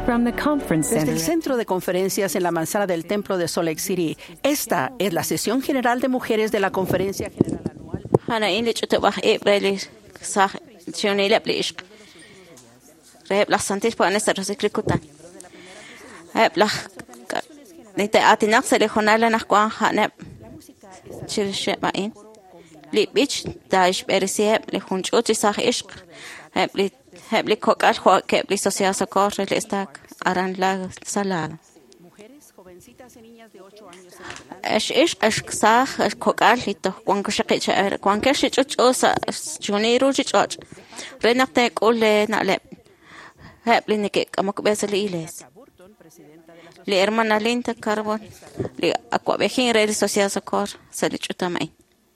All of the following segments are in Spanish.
From the conference Desde el center. centro de conferencias en la manzana del Templo de Salt Lake City, esta es la sesión general de mujeres de la Conferencia General Anual. Hana in lich te bach ebreli sag sionele blish. Rehab la santis pa anesta resiklikutan. Heb la nite atinak se le jonala nach kwa hana chil shema in. Li bich daish berisi le hunchot sag ishq. Heb li kokal khwa ke li sociasa kor le stak aran la salada. اش صاح كوكال ليتو كون كشقي شعر كون كشي تشوس جونيرو تشوج رنقت يقول نعلب هاب لينك امك بس ليلس لي hermana linda carbon لي اكو بخين ريد سوسيال سكور سليچو تماي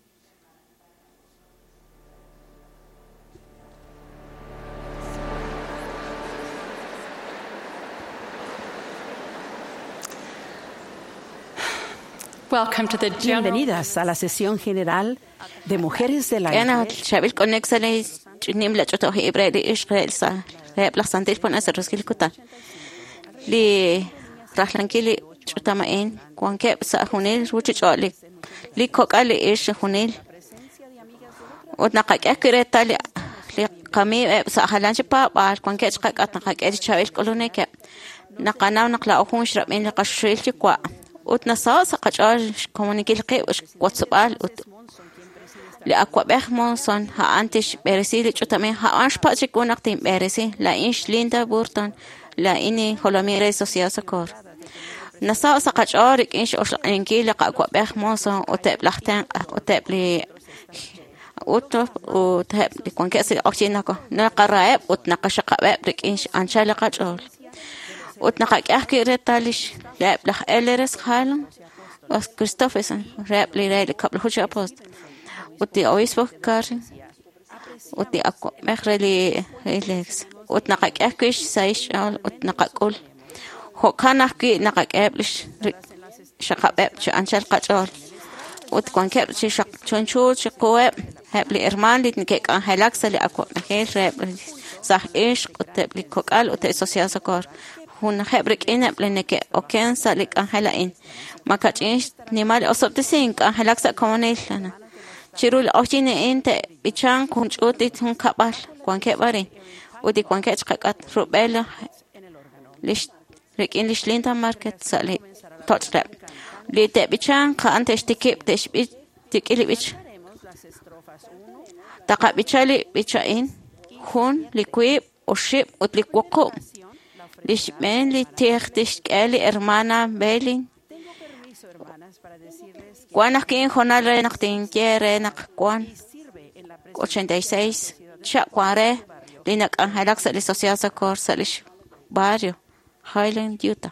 Welcome to the general. Bienvenidas a la sesión general de mujeres de la انا Iglesia. شابل كونكسلي نيملا تشوتو هيبري ايش ريلسا هاب لسانتيش بون اسر رسكيل كوتا لي راح لنكيلي تشوتاماين كون كيب ساهونيل روتشي تشولي لي كوكالي ايش هونيل ودنقاك اكريتا لي قمي ساهلانش بابا كون كيش قاك اتنقاك ادي شابل كولونيك نقانا ونقلا اخون شرب من لقشريل تشكوا وتنصاص قاج كومونيكيل قي واتسابال لأقوى بخمونسون ها أنتش برسي لجوتامين ها أنش باتشك ونقتين برسي لا إنش ليندا بورتون لا إني هولامي رئيسو سياسة كور نصاص قاج أورك إنش أشلقينكي لقاقوى بخمونسون وتاب لختان وتاب لي وتاب لكون كأسي أكتيناكو نلقى رائب وتنقش قباب لك إنش أنشا لقاج أول وتنقاك أحكي ريتاليش لأب لخ إليرس خالن وس كريستوفيسن راب لي راي لقبل خوش أبوست وتي أويس بكارن وتي أكو مخرلي إليكس وتنقاك أحكيش سايش وتنقاك هو كان أحكي نقاك أبلش شقباب شو أنشال قاجول وتكون كاب شي شق شنشول شقواب هبلي إرمان لي تنكيك أن هلاكس اللي أكو نخيل راب صح إيش وتبلي كوكال وتي سوسياسة كور هون خبرك إن بلنك أوكين سالك أن هلاين ما كاتش نمال أصب تسينك أن هلاكس كونيل لنا شيرول أوجيني إنت بيشان كونش أوتي تون كابال كون كبارين ودي كون كاتش قات روبيلا ليش ركين ليش لينتا ماركت سالي توتر لي تبيشان كأنت تشتكيب تشبي تكيلي بيش تقع بيشالي بيشاين هون لكويب وشيب وتلكوكو ليش من لي تيختش قالي hermana بيلين وانا كين هنا رنقتين كيرنق كوان 86 شاكواري لينك أنهلاك سالي سوسياسا كور ساليش باريو هايلاند يوتا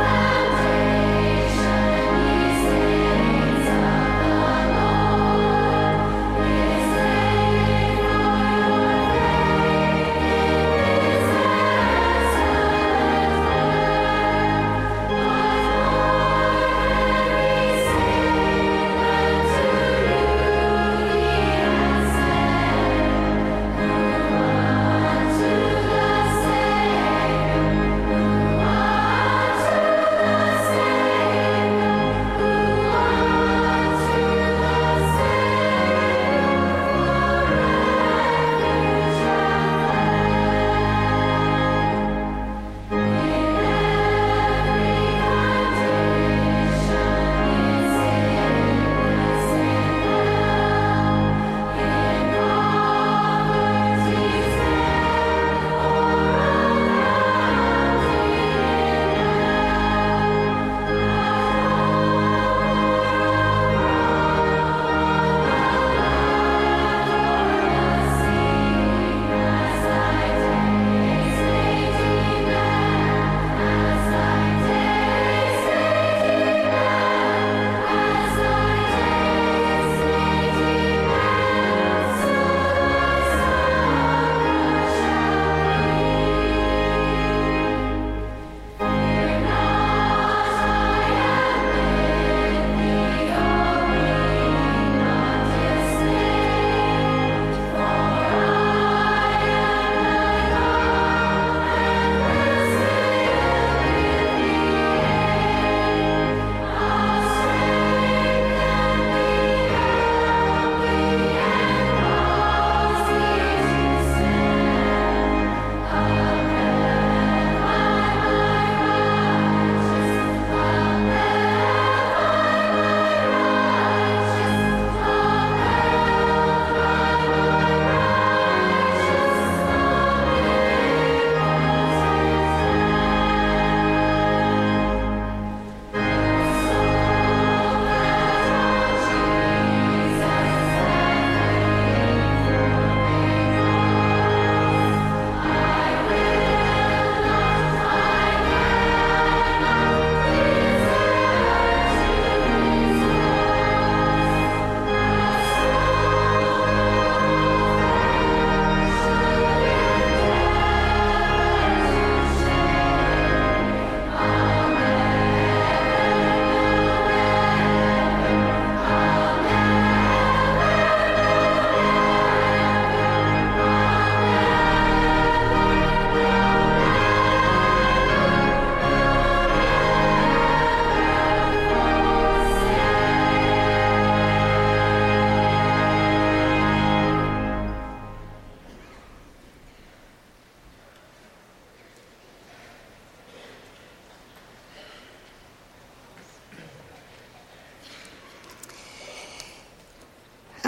Foundation is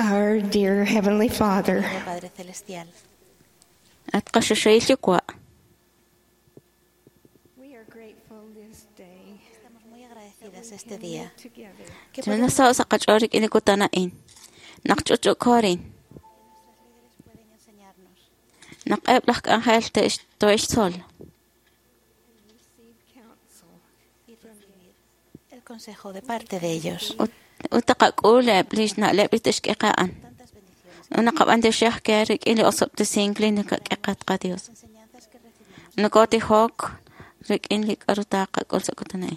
Our dear Heavenly Father, Padre Celestial. Atqashashaylikwa. we are grateful this day Estamos muy agradecidas este día. together. Tunasao sa kachorik inikutanain. Nakchuchukorin. Naqeblak angel te toishsol. Receive counsel. El consejo de parte de ellos. Utaqakule blish na lebritishkeqaan. Unaqaban de shahkerik ili osop de singli nikakeqat qadios. Nakoti hok rik inli karutaqa kolsakutanay.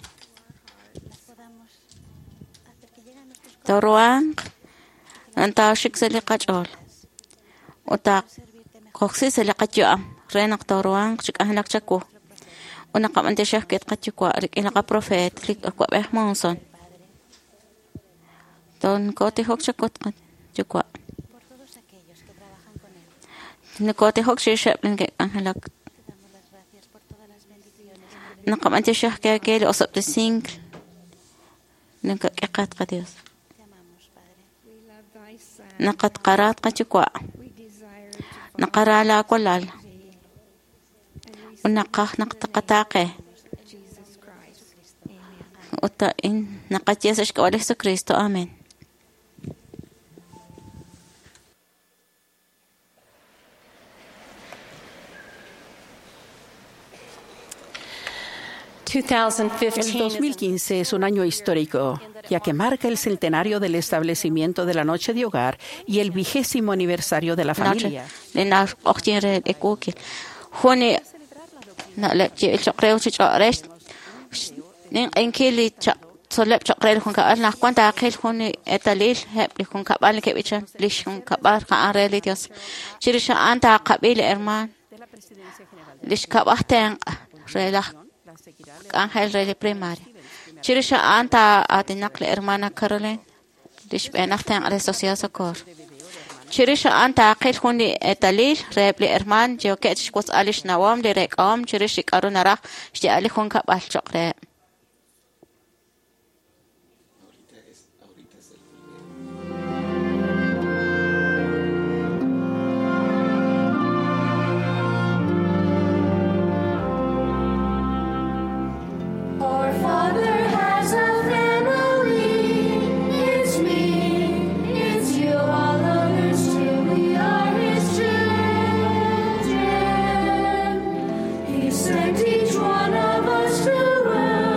Tawruang anta shiksali qachol. Utaq qoxsi sali qatyoam. Renak tawruang chikahlak chaku. Unaqaban de shahket qatyukwa rik inaqa profet lik akwa behmonson. Don koti hok chakot chukwa. Nakoti hok shishapin ke anhalak. Naqaban de shahke keli osop de singli. Nikakeqat qadios. We love thy Son. Naqat qarat qachukwa. We desire to Naqarala kolal. thee. And we Unaqah naqtaqataqe. Jesus Christ. Amen. Uta in naqatias kawal Jesucristo. Amen. El 2015 2015 es un año histórico, ya que marca el centenario del establecimiento de la Noche de Hogar y el 20º aniversario de la familia. Lena oqtiere ekukil. Honi na le chaqreu chaqresh. Nin enkili chaq solep chaqrel kun ka alna kwanta aqil honi etalil heb kun ka bal ke bicha lish kun ka bar ka arelitos. Chirisha anta qabil herman. Lish ka bahten relah Ángel Rey Primaria. Chirisha anta atinakle hermana Caroline. Lish benachtan ala social socor. Chirisha anta aqil huni etalil rebli herman jo ketch kos alish nawam li rekam chirish karunara shti ali hun ka bal chaqre. Our Father has a family. It's me, it's you, all others too. We are His children. He sent each one of us to earth.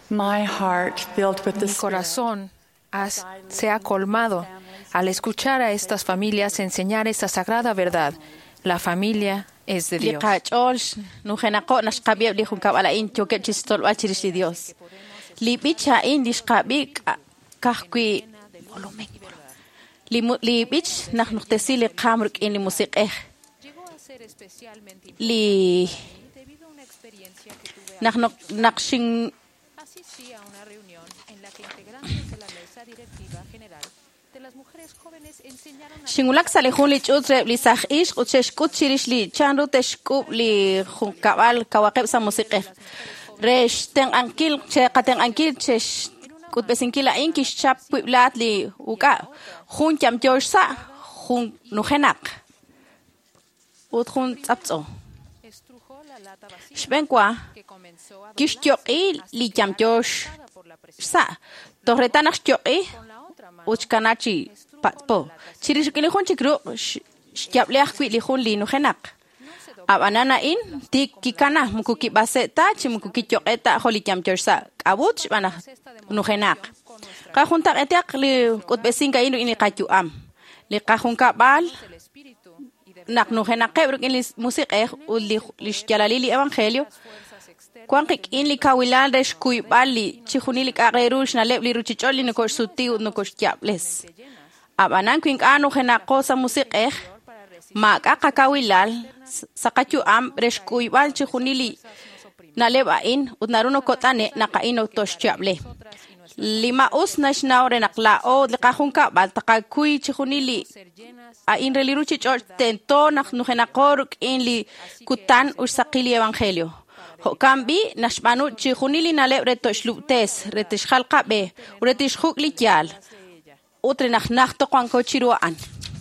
My heart filled with the Mi Spirit. corazón se ha colmado al escuchar a estas familias enseñar esta sagrada verdad. La familia es de Dios. liqachol nujenaqo nashqabiab lijunkab ala in choke chistol achirish li Dios libicha in lishqabik kahqui volumen libich nahnutesi li qamruk in li musiqeh li naqshin Asistí a una reunión en la que integrantes de la mesa directiva general de las mujeres jóvenes enseñaron a shingulak salihun li chutre li sahish utsheshkut chirish li chanru teshkub li junkabal kawaqeb sa musiqeh resh ten ankil che qaten ankil chesh kut besinkila in kishap puiblat li uka jun cham jorsa jun nujenak ut jun tsaptso estrujó la lata vacía shbenkwa que comenzó a kishyoqi li cham josh sa torretanak shyoqi uchkanachi patpo chirish kili jun chikru shyableh kwi li jun li nujenak abanana in tik kikana mukuki baseta chimukuki choqeta holi cham jorsa abuch bana nujenak qa junta etiaq li kutbesinka inu ini qachuam li qa junka bal nak nujenak qebruk in li musiqeh u li shjalali li evangelio kwanqik in li kawilal resh kuibal li chijuni li qaqerush na leb li ruchichol li nukosh suti u nukosh chables abanan kwink anu jenaqo sa musiqeh ma qaqakawilal saqachuam resh kuibal chijuni li na leba in utnaruno kotane naqaino tosh chable lima us nashnaure naqla o li qajunka bal taqakuy chijuni li a in reliruchi chol tento nak nujenaqoruk in li kutan usaqili evangelio hokambi nashmanu chijunili nale retoshluptes retishjalqabe retishjukli yal utre najnajto kwanko chiruan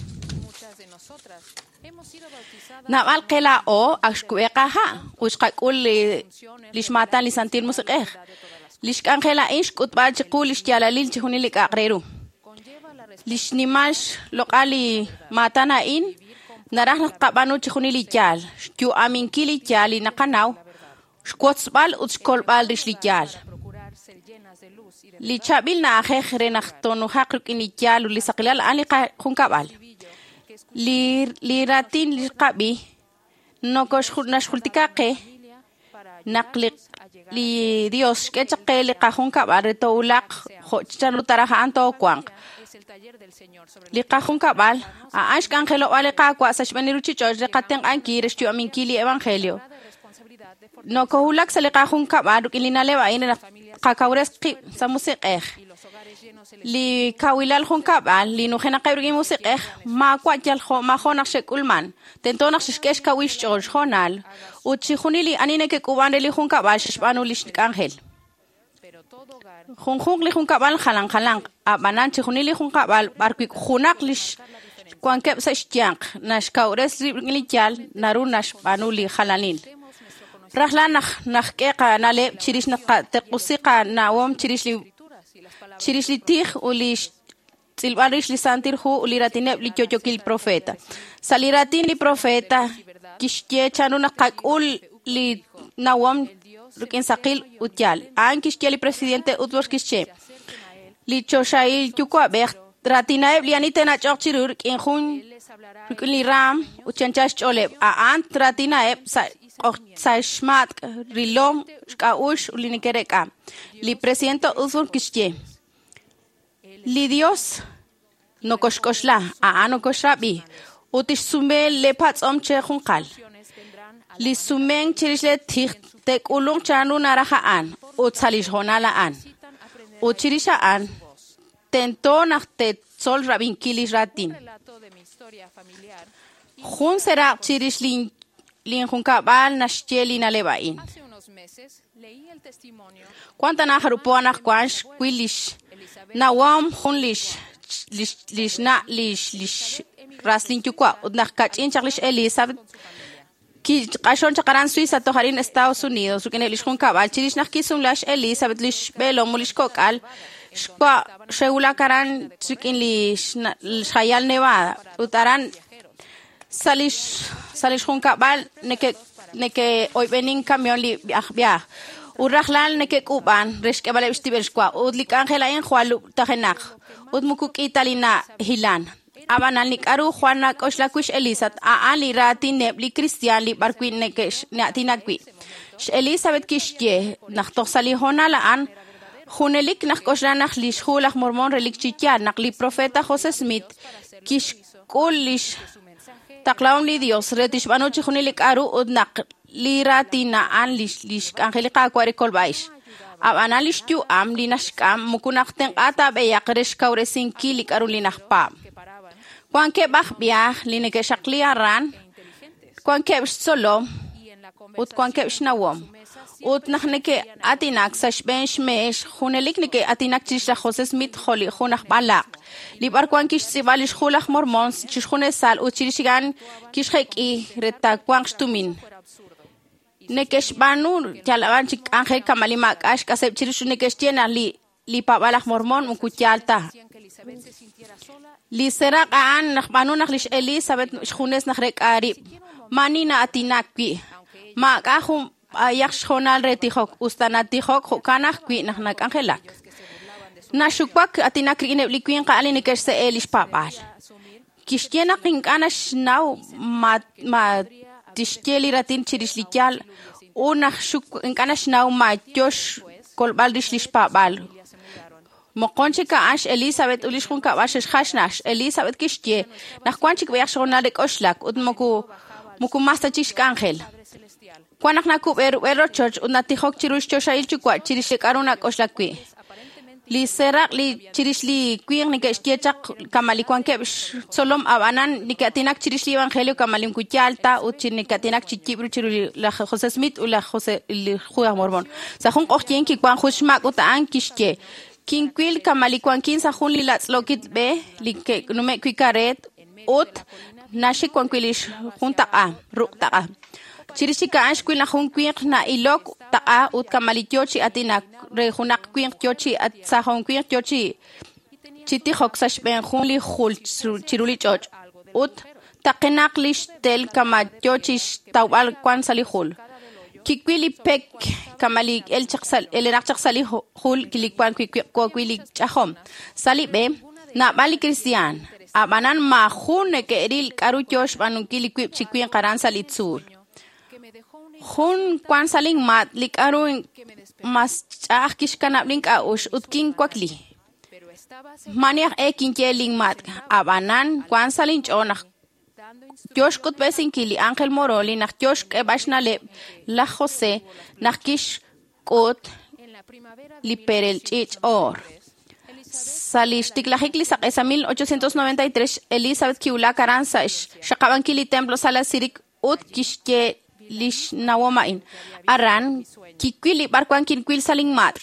nabal qela o ashkueqaha ushqakul lishmatan li santir musiqeh lishkanjela ishkutbal chiqul ishyalalil chijunili qaqreru lishnimash loqali matana in narah qabanu chijunili yal yu aminkili yali naqanaw shkotsbal utshkolbal rishlikyal li chabil na ajejre nahtonu haqruk inikyal li saqilal ali junkabal li ratin li qabi nokosh nashkultikaqe naqli li Dios kechaqe li qajunkabal retowlaq jochanu taraja anto kwang li qajunkabal a ashk angelo wale qaqwa sashbaniruchichoj reqaten anki reshtu aminkili evangelio no kohulak salika junka baruk ilinale ba ina kakawres qi sa musiqeh li kawilal junka bal li no khena qayrgi musiqeh ma kwajal kho ma khonak shekulman tentonak shkesh kawish choj khonal uchi khunili anine ke kubande li junka bal shbanu lish angel khunkhung li junka bal khalang abanan chi khunili junka bal barki khunak lish kwankep sa shtiang nash kawres li chal narunash banu li khalalil rahla nakhqa nale chirish naqa tequsiqa nawom chirish li tih uli silbarish li santir hu uli ratineb li chochokil profeta saliratin li profeta kishye chanu naqaqul li nawom rukin saqil utyal an kishye li presidente utbos kishye li choshail chukwa ber ratinaeb li anitena chochirur kin hun li ram uchanchash choleb an ratinaeb Sashmat rilom kaush ulinikereka li presidente uzur kishye li Dios no koshkoshla a no koshabi utish sume le patsom che khunkal li sumeng chirishle thik tek ulung chanu naraha an utsalish honala an uchirisha an tento nakte sol rabin kilish ratin khun sera chirishlin lin junkabal nashcheli nalebain cuanta na harupoana kwansh kwilish nawam khunlish lish na lish raslin chukwa udnak kachin chaklish Elizabeth ki qashon chaqaran Suiza toharin Estados Unidos ukene lish junkabal chirish nak kisum lash Elizabeth lish belo mulish kokal shqa shegula karan chikin lish khayal Nevada utaran salish junkabal neke hoy venin camión li viaj Urrajlal neke kuban, reske bale bistibelskwa, udlik angela en Jualu tajenak, udmukuk italina hilan. Abanal nik aru Juana koslakush Elisat, ali rati nebli Christian li barquin nekesh, natinakwi. Elizabeth kishye, nach toxali honalaan, Junelik nach koslanach lish hulach mormon relik chichar, nach li profeta José Smith, kish kulish, taklaon li Dios, retish banochi junelik aru udnak. Liratina an lish angelika kwari kolbaish. Ab analish tu am linashkam mukunakten ata beyakeresh kauresin kilik arulinach pa. Kwan ke biah lineke shakliaran, kwan ke solo, ut kwan ke shnawom. Ut nachneke atinak sashbench mesh, hunelik neke atinak chisha José Smith holi hunach balak. Libar kwan kish sibalish hulach mormons, chishunesal uchirishigan kishek I reta kwan shtumin. Nekesh banu jalaban chik angel kamalimak ash kasep chirishu nekesh tiena li pabalak mormon mukuchalta li serak aan nak banu nak lish Elizabeth shkunes nak rek arib mani na atinakwi ma kahum ayak shonal retihok ustanatihok hukanak kwi nak angelak na shukwak atinakri ineblikwin ka ali nekesh se elish papal kishtiena kinkanash now ma tishkeli ratin chirishlikyal unach shuk inkanash naw ma josh kolbal dishlish papal mokonche ka ash Elizabeth ulish kun ka bash khashnash Elizabeth kishtie nach kwanchik bayach shonalek oshlak ud muku masta chish angel kwanak na kub ero church ud natihok chirush choshail chukwa chirishek arunak oshlakwi li serak li chirishli kwing ni keshtie chak kamali kwanke solom abanan ni katinak chirishli evangelio kamalim kuchalta uchin ni katinak chikibru chiruli la José Smith u la José el Judas Mormon sa jun qochtien ki kwan khushmak utaan kishke kinkwil kamali kwankin sa jun li latzlokit be li ke nume kwikaret ut nashi kwankwilish junta a ruqta Chirishika ash kwil na jun kwing na ilok ta'a ut kamalitochi atinak re junak kwing tiochi at sa jun kwing tiochi chiti hoksash ben jun li hul chiruli choch ut takenak lish tel kamatiochi tawal kwan sali hul kikwili pek kamali el chaksal el enak chaksali hul kilikwan kwili chahom sali be na bali Christian abanan ma jun ke eril karu chosh banun kilikwip chikwin karan salitzul Hun kwan saling mat lik aru mas chah kishkanap link aush utkin kwakli. Maniak kinkeling mat abanan kwan saling chonak. Josh kut besin kili Angel Moroli nak Josh ke bashnale la José nak kish kut li perel chich or. Salish tiklahikli sak esa 1893 Elizabeth kiula karansa shakaban kili templo sala sirik ut kishke lish nawomain aran kikwili barkwan kinkwil saling mat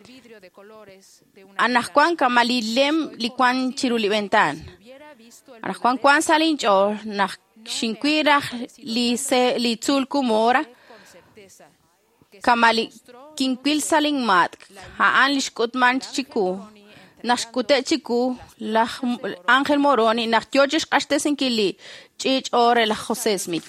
anak kwan kamalilem likwan chiruli bentan anak kwan saling chor nak shinkwira li tul kumora kamali kinkwil saling mat haan lish kutman chiku nashkute chiku la Ángel Moroni nak George qashtesin kili chich ore la José Smith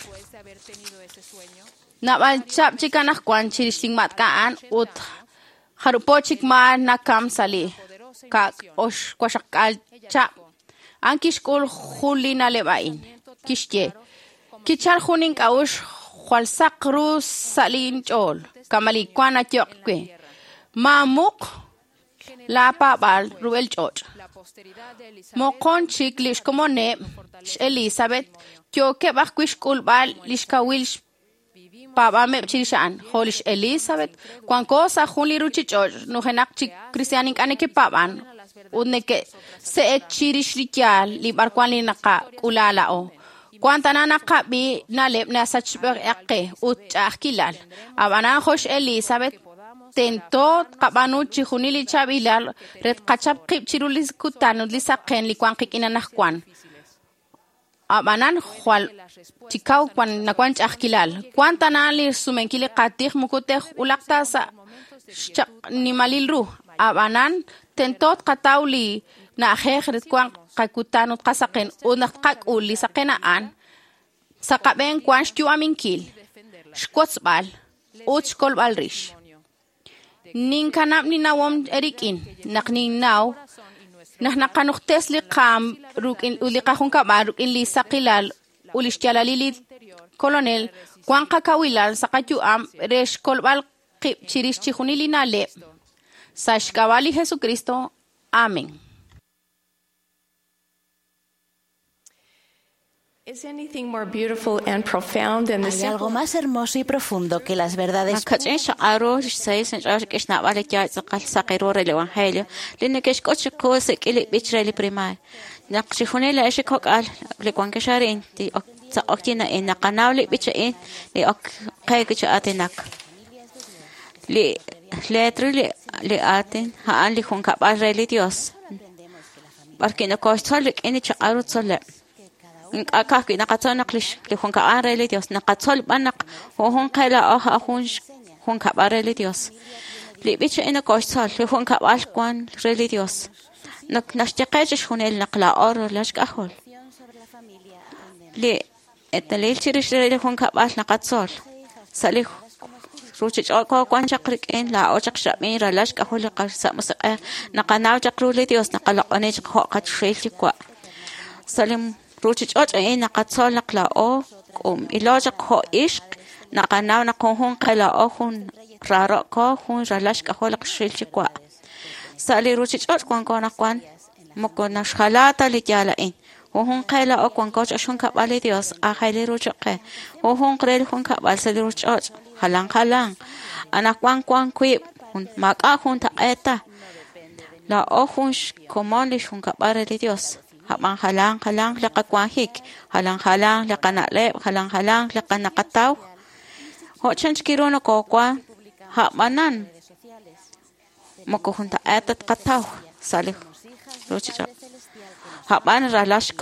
Nabal chap chika nak kwan chirishling mat kaan ut harupo chikma nakam sali ka osh kwashakal chap ankish kul khulina lebain kishye kichar khunin kaush khwalsaqru salin chol kamali kwana tyokwe mamuk la papal ruel choch mokon chiklish como ne Elizabeth kyoke bakwish kulbal lishkawil Papa me chirishan holish Elizabeth kwan cosa junli ruchichor no genak chik cristianik aneke papan uneke se chirishrikyal li barkwan li naka ulala o kwanta na nakabi na lep na sachber yakke ut akilal abana hosh Elizabeth tento kabanu chihunili chabilal ret kachap kip chirulis kutanu li saken li kwan kikina nakwan abanan khwal chikaw kwan nakwan chakilal kwanta na li sumenkili qatikh mukuteh ulaqta sa ni malilru abanan tentot qatawli na khekhet kwan qakutanut qasaqen unak qakul li saqenaan saqaben kwan shtu aminkil shkotsbal uchkol balrish nin kanap ni nawom erikin nak nin naw nak kanuktes li kam rukin uli kahun kaba rukin li sakilal ulis jalalili kolonel kwan kakawilal sa kajuam resh kolbal kip chiris chihunili nale sa shkawali Jesucristo. Amén. Is anything more beautiful and profound than the ¿Hay algo simple más hermoso y profundo que las verdades Nakachin sa aro say sen josh kish na balik ya sa sakiro re evangelio linekesh koch ko se kili bichre primay nakshihunela eshikok al le kwan kesharin ti sa oktina en nakanawli bichain li ok kay kicha atenak li letri li aten haan li khun kapal re Dios porque no kostolik ini cha aro tsole akaki nakatsanaklish li khun ka re Dios nakatsol banak hon kala hon kapal re Dios li bicha ina kostol li khun kapal kwan re Dios nak nashtiqesh hunel naqla or lashkahol li etalil chirish li khun kapal nakatsol salih ruchich ko kwan chakrik en la ochak shami ra lashkahol qasa musaqa naqanaw chakru li Dios naqalaqone chqo qatshil kwa salim ruchich och en naqatsol naqla o ilojaq ho ishq naqanaw naqhun qala o hun raro ko hun ra lashkahol qshil kwa sali ruchich och kwan moko nashhalata li jala en hun qala o kwan koch shun kapali Dios a khali ruchqe hun qrel hun kapal sali ruchich halang anak kwan kui hun maka hun ta eta la o hun komali shun kapali Dios habang halang la kwan hik halang la kanale halang la kanakataw ho chanch kirono ko kwa habanan moko hun ta eta kataw sali ruchich haban ralash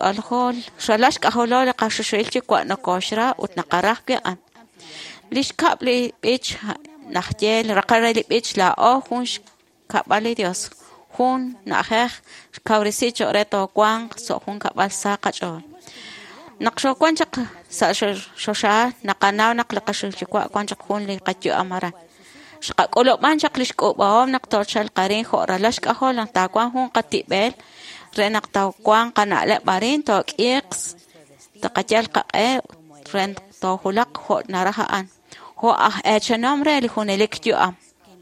kahol la qashshilchi kwa na koshra ut naqarah ke an lish kapli bich nakhjel raqarali bich la o hun kapali Dios hun naheh kaurisicho reto kwan so hun kapal sa qacho naqsho kwan chaq sa shosha naqanaw naqlaqashilchi kwa kwan chaq hun li qatyo amara shaqolo man chaq lish ko baom naqtorchal qarin khora lash kahol ta kwan hun qatibel renak taw kwan kanale barin to x taqachal qaqe ren to hulaq ho narahaan ho nombre li hunelik am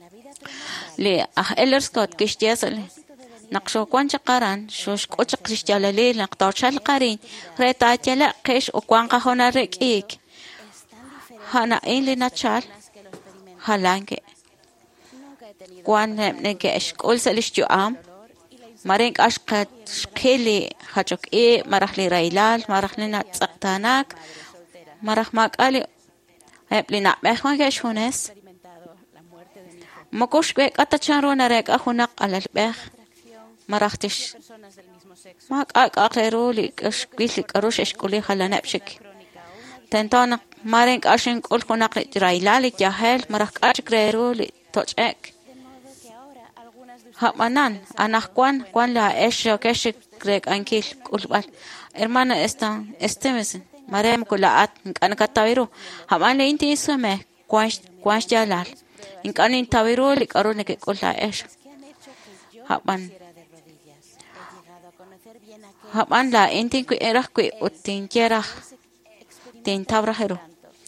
li ellerskot kishtiasal naqsho kwan chaqaran shosh qoch qishjalali naqtorchal qarin reta chala qish o kwan qahona rekik hana in nachal halange kwan neke eshkol salish am mareng ashqat shqili hachok marahli railal marahli natsaqtanak marahmak ali eplina mehwan geshones mokosh kwek atacharo narek ahunak alalbeh marahtish mak aqero li kashkili karosh eshkuli halanapshik tentana mareng ashin kul hunak railal jahel marah ashkrero li tochek Hamanan, anak kwan la esho keshik grek ankil kulbal. Hermana estemesen, marem kulaat, nk'anakatawiru. Haman le inti isume, kwansh jalal. Nk'anin tawiru lik arune ke kula esho. Haman la inti ku erah ku utin kerah. Tin tabrahero.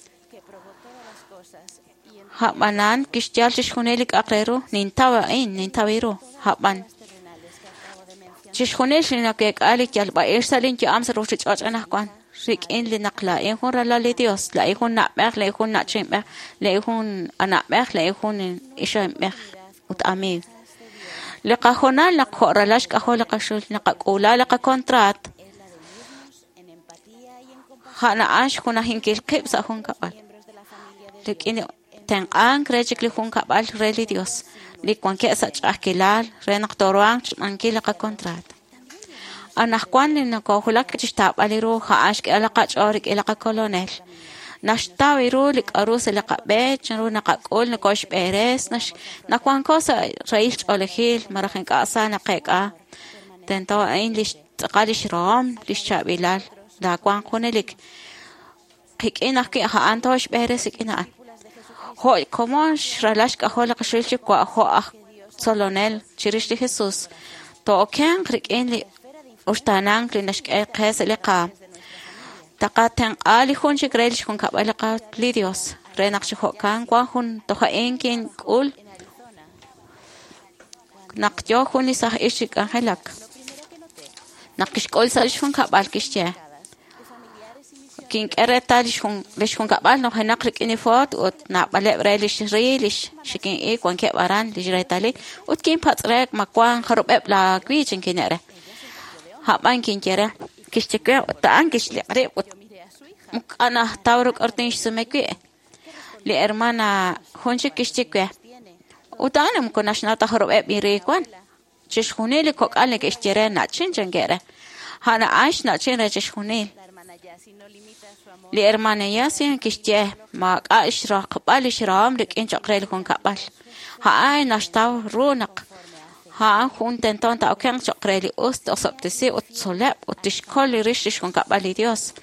Hamanan kishjal shishkunelik aqreru nintawiru haban shishkunel shinakek alik yalba ersalin ki amsa ruchich achana kwan rik in li naqla in hun rala li Dios la ihun na ber la ihun na chimber la ihun ana ber la ihun isham ber ut ami li qahona la qoralash qahol qashul la qula la kontrat hana ash kuna hinkil qibsa hun kapal lik in ten an krechik li hun kapal reli Dios li kwan ke sa chakilal renak torwang mankila ka kontrat anak kwan li nako hulak chishtab aliru ha ashk ala qachorik ila ka kolonel nashtawiru lik arus ila ka bet chru nakakol nakosh beres nakwan ko sa rail olehil marahin ka asa naqeka tento ain lish qalish ram lish chabilal da kwan kunelik kikinak ki ha antosh beres ikinan Hoy como shralash ka hola ka shilchi kwa ho solonel chirish Jesús. To ken krikin li ustanan klinash qes li qa. Taqatan ali hun shikrelish kun kabala qa li Dios. Renak shi ho kan kwa hun to ha enkin ul. Nakjo hun li sah ishik angelak. Nakish kol salish hun kabal kishya. King eretalish hun lish hun kabal no hanakrik inifot ut na bale relish relish shikin e kwan ke baran lish retali ut kin patrek makwan kharup la kwichin kinere ha ban kin kere kishke ta an kishli re ut ana tawruk artin shmekwe li hermana hunchi kishke ut anam konashna ta kharup re kwan chish huneli kok ale kishtere na chinjengere hana ash na chin rechish hunel li hermana yasin kishte ma ashra qabal shram lik in chaqrel kun qabal ha ay nashtaw ronak ha hun tenton ta okan chaqreli ust osaptesi ut solab ut tishkol rish kun qabal Dios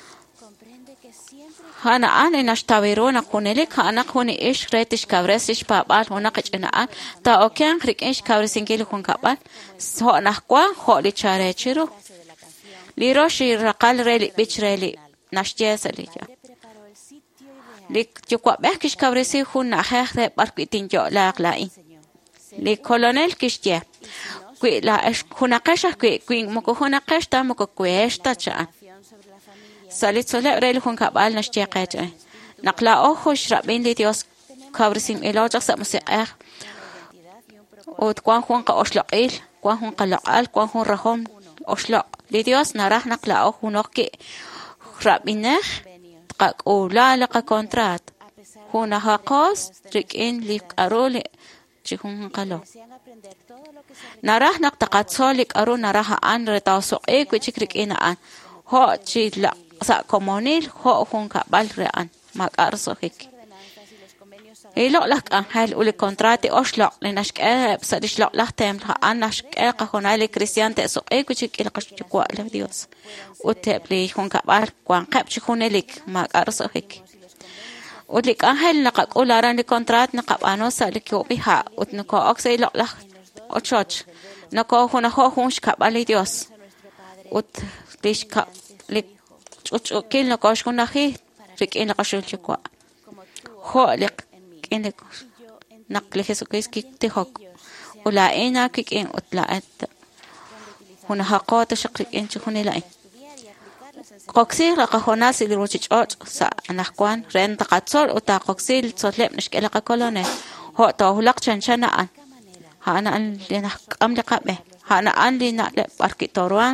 hana ane nashtawirona kunelik hana kuni ish retish kavresish babal hona qina ta okan khrikish kavresingil kun qabal so nahkwa kholi chare chiru li roshi raqal reli bichreli nashtiesaliya lik chukwa bekish kavresi hun ahre barkitin jo laqlai li colonel kishtia kwi la hunaqasha kwi moko hunaqashta moko kwesta cha salit sole rel hun kabal nashtiaqata naqla ojo shrabin li Dios kavresim eloja sa musiqah ot kwan hun qa oslaqil kwan hun qalaqal kwan hun rahom oslaq li Dios narah naqla ojo noqki rabinah qaq ola laqa contrat huna haqos trikin li qarole chihun qalo narah naqtaqat solik aru narah an retawso e kuchikrik ina an ho chila sa komonil ho hun kabal rean maqarso hik ilo lak anhal ul contrati oslaq linashq sadish laq lahtem an nashq qahonali cristiante so e kuchik il qashqwa le Dios utebli hun kabal kwan qab chihunelik maqarso hik ulik anhal naqaq ularan li contrat naqabano salik biha utnko oxay laq lah ochoch nako huna ho hun kabali Dios ut lishka lik uchukil nako shkunahi rik in qashul chikwa ho lik in naqli Jesucristo tihok ula ina kik in utlaat huna haqat shaqlik in chunila qoxir qahonasi li rochichot sa anahkwan ren taqatsol uta qoxil tsotlep nishkela kolone ho to hulaq chanchana an hana an linaqam liqabe hana an lina le barkitorwan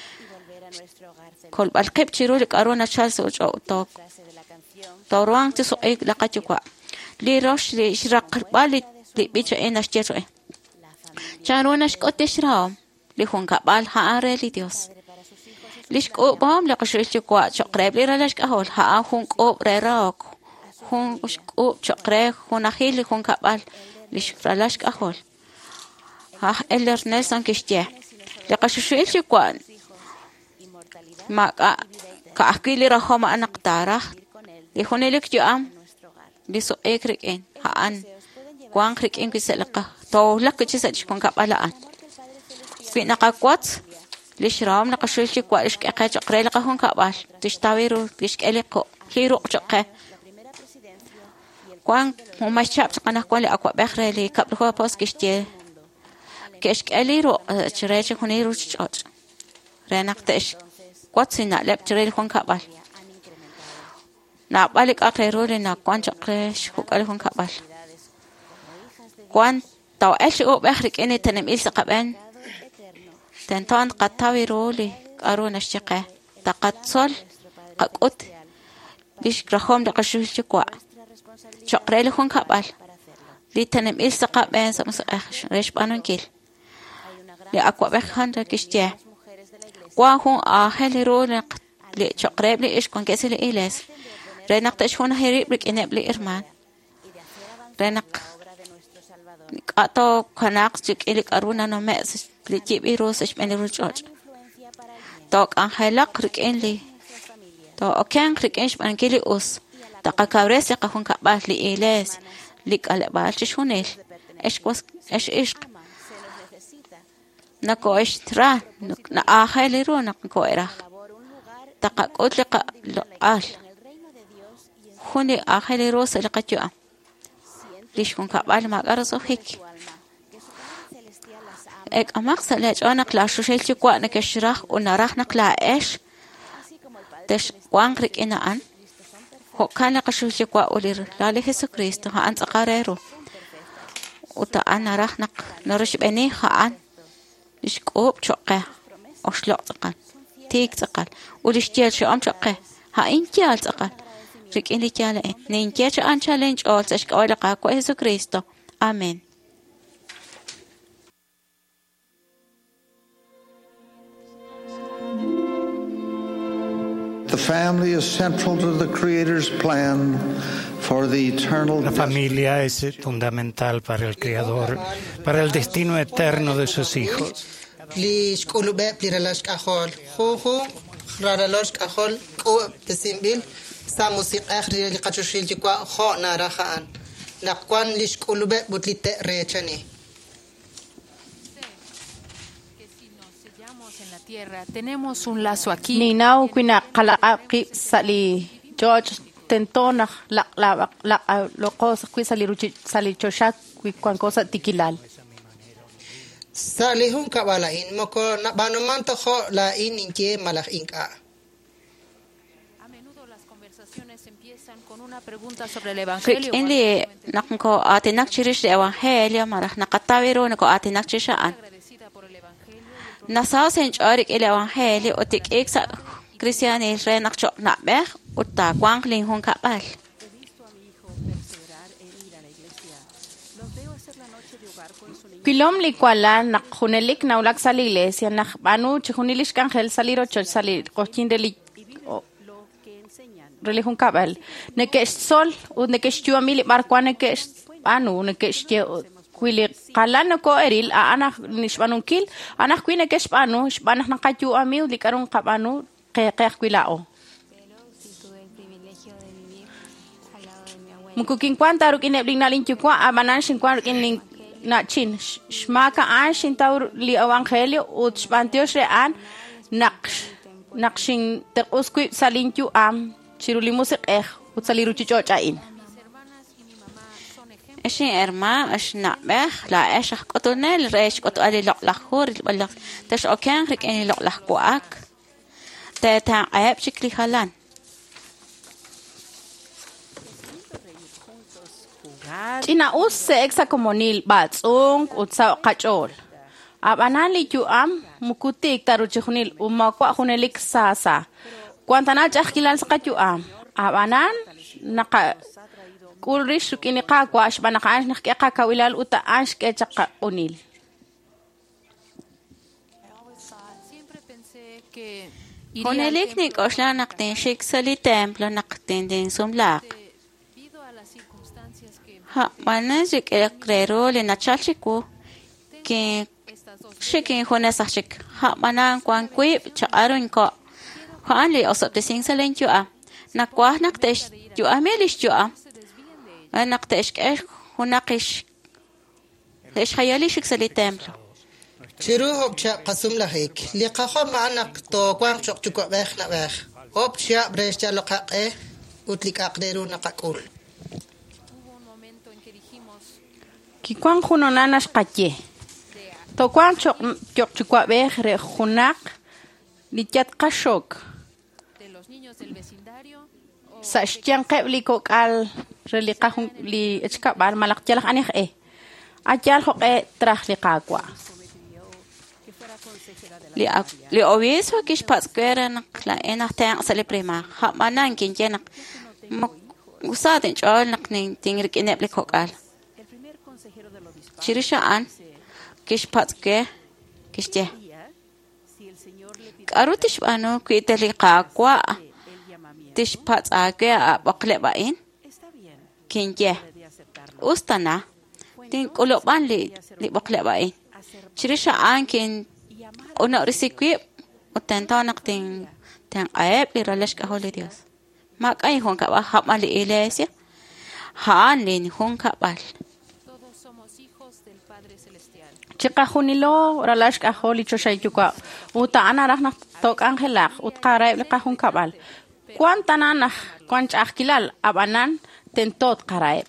kol balqib chirulik arona chalso to torwan tso ek laqachukwa li rosh li shraq bali li bicha enashcheto charona shkotishram li hun kabal ha are li Dios lish ko bam la qashilchi kwa chaqreb li ralash kahol ha hun ko rerok hun ko chaqre hun akhil hun kabal lish ralash kahol ha eller nelson kishtia la qashilchi kwa ma ka akili rahoma anaqtara li hunelik juam li so ekrik en ha an kwang krik en kiselaqa to lak chisach kun kabalaan fi naqakwat lishram naqashilchi kwa ishq qach qrel qahun kabal tishtawiru tishkeliqo hiru chaqe kwang mumachap qana kwali akwa bakhreli kablo pos kishtie keshkeliru chreche huniru chot renaqtesh kwatsina leptrel hun kabal na balik akrerole na kwan chaqresh hukal hun kabal kwan taw esh o bakhrik ene tanem il saqaban tentan qatawiroli aruna shiqa taqatsol qaqut bish krahom daqashul chikwa chaqrel hun kabal li tanem il saqaban resh banunkil li akwa bakhan rakishtia kwa hun ahelirole li chaqreb li ish kon kesel iles renak tashun herib rik enebli irman renak ato kanak chik ilik aruna no mes li tibi rosish meniru church tok angelak rik enli to okan rik ish bankili us taqa cabres li qahun kabal li iles li qalbal chishunel es ishq nako ishtra na aheli ro nako era taqa qot li al huni aheli ro se li qatyo lishkun kabal ma qarso hik ek amaq salaj ana klashu shelchi kwa na keshrah unarah na klaesh tesh wangrik ina an ho kana kashu kwa ulir lali Jesucristo ha an tsaqarero uta anarah na narish beni ha an ishqob choqe oshlo tsaqal tik tsaqal ulish tiel shu am choqe ha intial tsaqal rik ini tiala ne intiach an challenge ol tsash qawla qa ko Jesucristo amen. The family is central to the Creator's plan for the eternal La familia es fundamental para el Creador, para el destino eterno de sus hijos. Tenemos un lazo aquí. Ni nau kuina qala qi sali George tentona la lo cosa qui sali ruchi sali chosha qui quan cosa tikilal. Sali hun kabala in moko na banuman to kho la in inke malak inka. A menudo las conversaciones empiezan con una pregunta sobre el evangelio. Inli nakko atenak chirish evangelio marah nakatawiro nako atenak chishaan. Nasaw sench arik el evangelio otik eksa cristiani renak chok nabeh uta kwang ling hun kapal. Kilom likwala nak hunelik na ulak sa iglesia nak banu chunilish kangel saliro choch salir kochin de religion kapal. Nekesh sol u nekesh tuamili barkwane kesh banu nekesh Kuili kalana ko eril a anak nisbanun kil anak kuine ke spanu spanak na katyu amiu likarun kapanu ke kuilao mukukin kwanta ruk ine bling nalin chukwa amanan shin kwa ruk in na chin shmaka an shin taur li evangelio ut spantios re an nakshin ter usku salin chu am chirulimus ut saliru chuchochain Eshin erma ashna beh la esh qotonel resh qot ali laqlahur balaq tash okan rik en laqlahquak ta ta ayab shikli halan Ina usse exa comunil batsung utsa qachol abanali chu am mukutik taru chunil umakwa hunelik sasa kwantana chakilal saqachu am abanan naqa Kulrish kini kakwa ashbanakash nakika kawilal uta ash kechaqa unil. Hunelik ni koshla nakten shik sali templo nakten din sumlak. Ha manajik ekrero le nachalchiku que shikin hunesachik ha manan kwan kwip chaarun ko kwan li osop de sing salen chua nakwa naktesh chua melish chua أنك تشكي هناقش إيش خيالي شكسلي تامله شروع هبشة قسم لهيك لقاهم معناك تو قوان شق شقق بخ نبخ هبشة بريش جالق إيه وتلك أقدرون نقول كي قوان خنو نانش قتيه تو قوان شق شقق بخ رخناق لجت قشوك ساشتيان قبلي كوكال reliqahun li echkabal malak jalak anih ajal hok trah liqaqwa li obispo kish pasquera nakla ena tang sale prima ha manan kin jena usaden chol nakning tingir kinep likokal chirisha an kish pasque kish je karutish bano kuite liqaqwa tish pasage abaqle bain Kinje ustana tin koloban li bakle bae chirisha ankin ona risikwi utenta nakting tang aep li ralash ka hole Dios Makay hon kabal hamali iglesia. Haan lin hon kabal. Chica junilo ralash kaholi choshayuka. Uta anarach tok angelak ut qaraib liqahun kabal. Kuantananah kuanch akilal abanan tentot qaraib.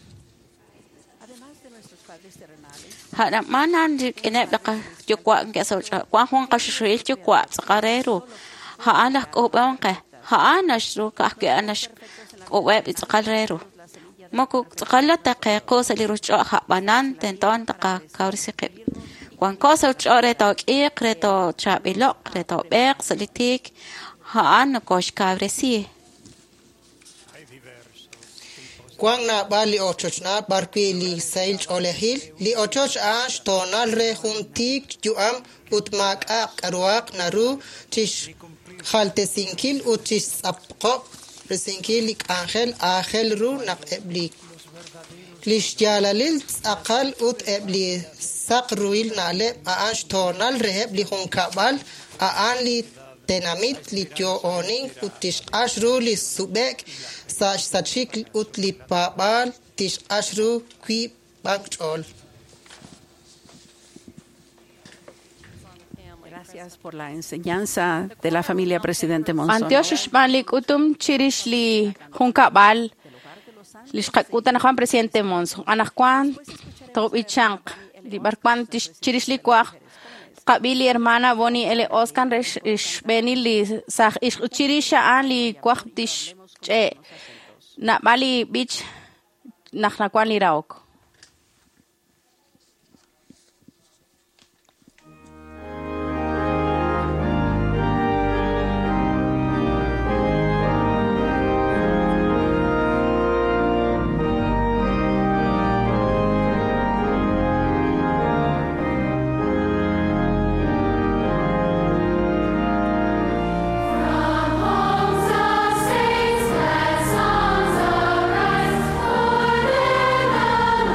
Hada manan inep laka jukwa ngesa kwa hon qashshil jukwa tsaqareru. Ha anak ko banka. Ha anash ru ka ke anash ko web tsaqareru. Mako tsaqalata ka cosa li rucho ha banan tenton taqa kaurisiqib. Kwan cosa chore to iqreto chabilo reto beq salitik ha an kosh kavresi. Kwang na ba li ochoch na barkwi li sail olehil li ochoch ash tonal re huntik juam utmak arwaq naru tish khalte sinkil utish sapqo resinkil angel ru naq ebli lish jalalil aqal ut ebli saqruil nale ash tonal reheb li hunkabal aan li tenamit li tio oning utish ashru li subek sachik ut li pabal tish ashru qui bankchol. Gracias por la enseñanza de la familia Presidente Monzón. Antiosh malik utum chirish li hunkabal lishqakutan Juan Presidente Monzón. Anakwan tobichang li barkwan chirish li kwaq qabili hermana Boni ele Oscar ish beni li sah ish chirisha an li kwaq tish che na bali bich nakwan li raok. Songs of saints, let songs arise, for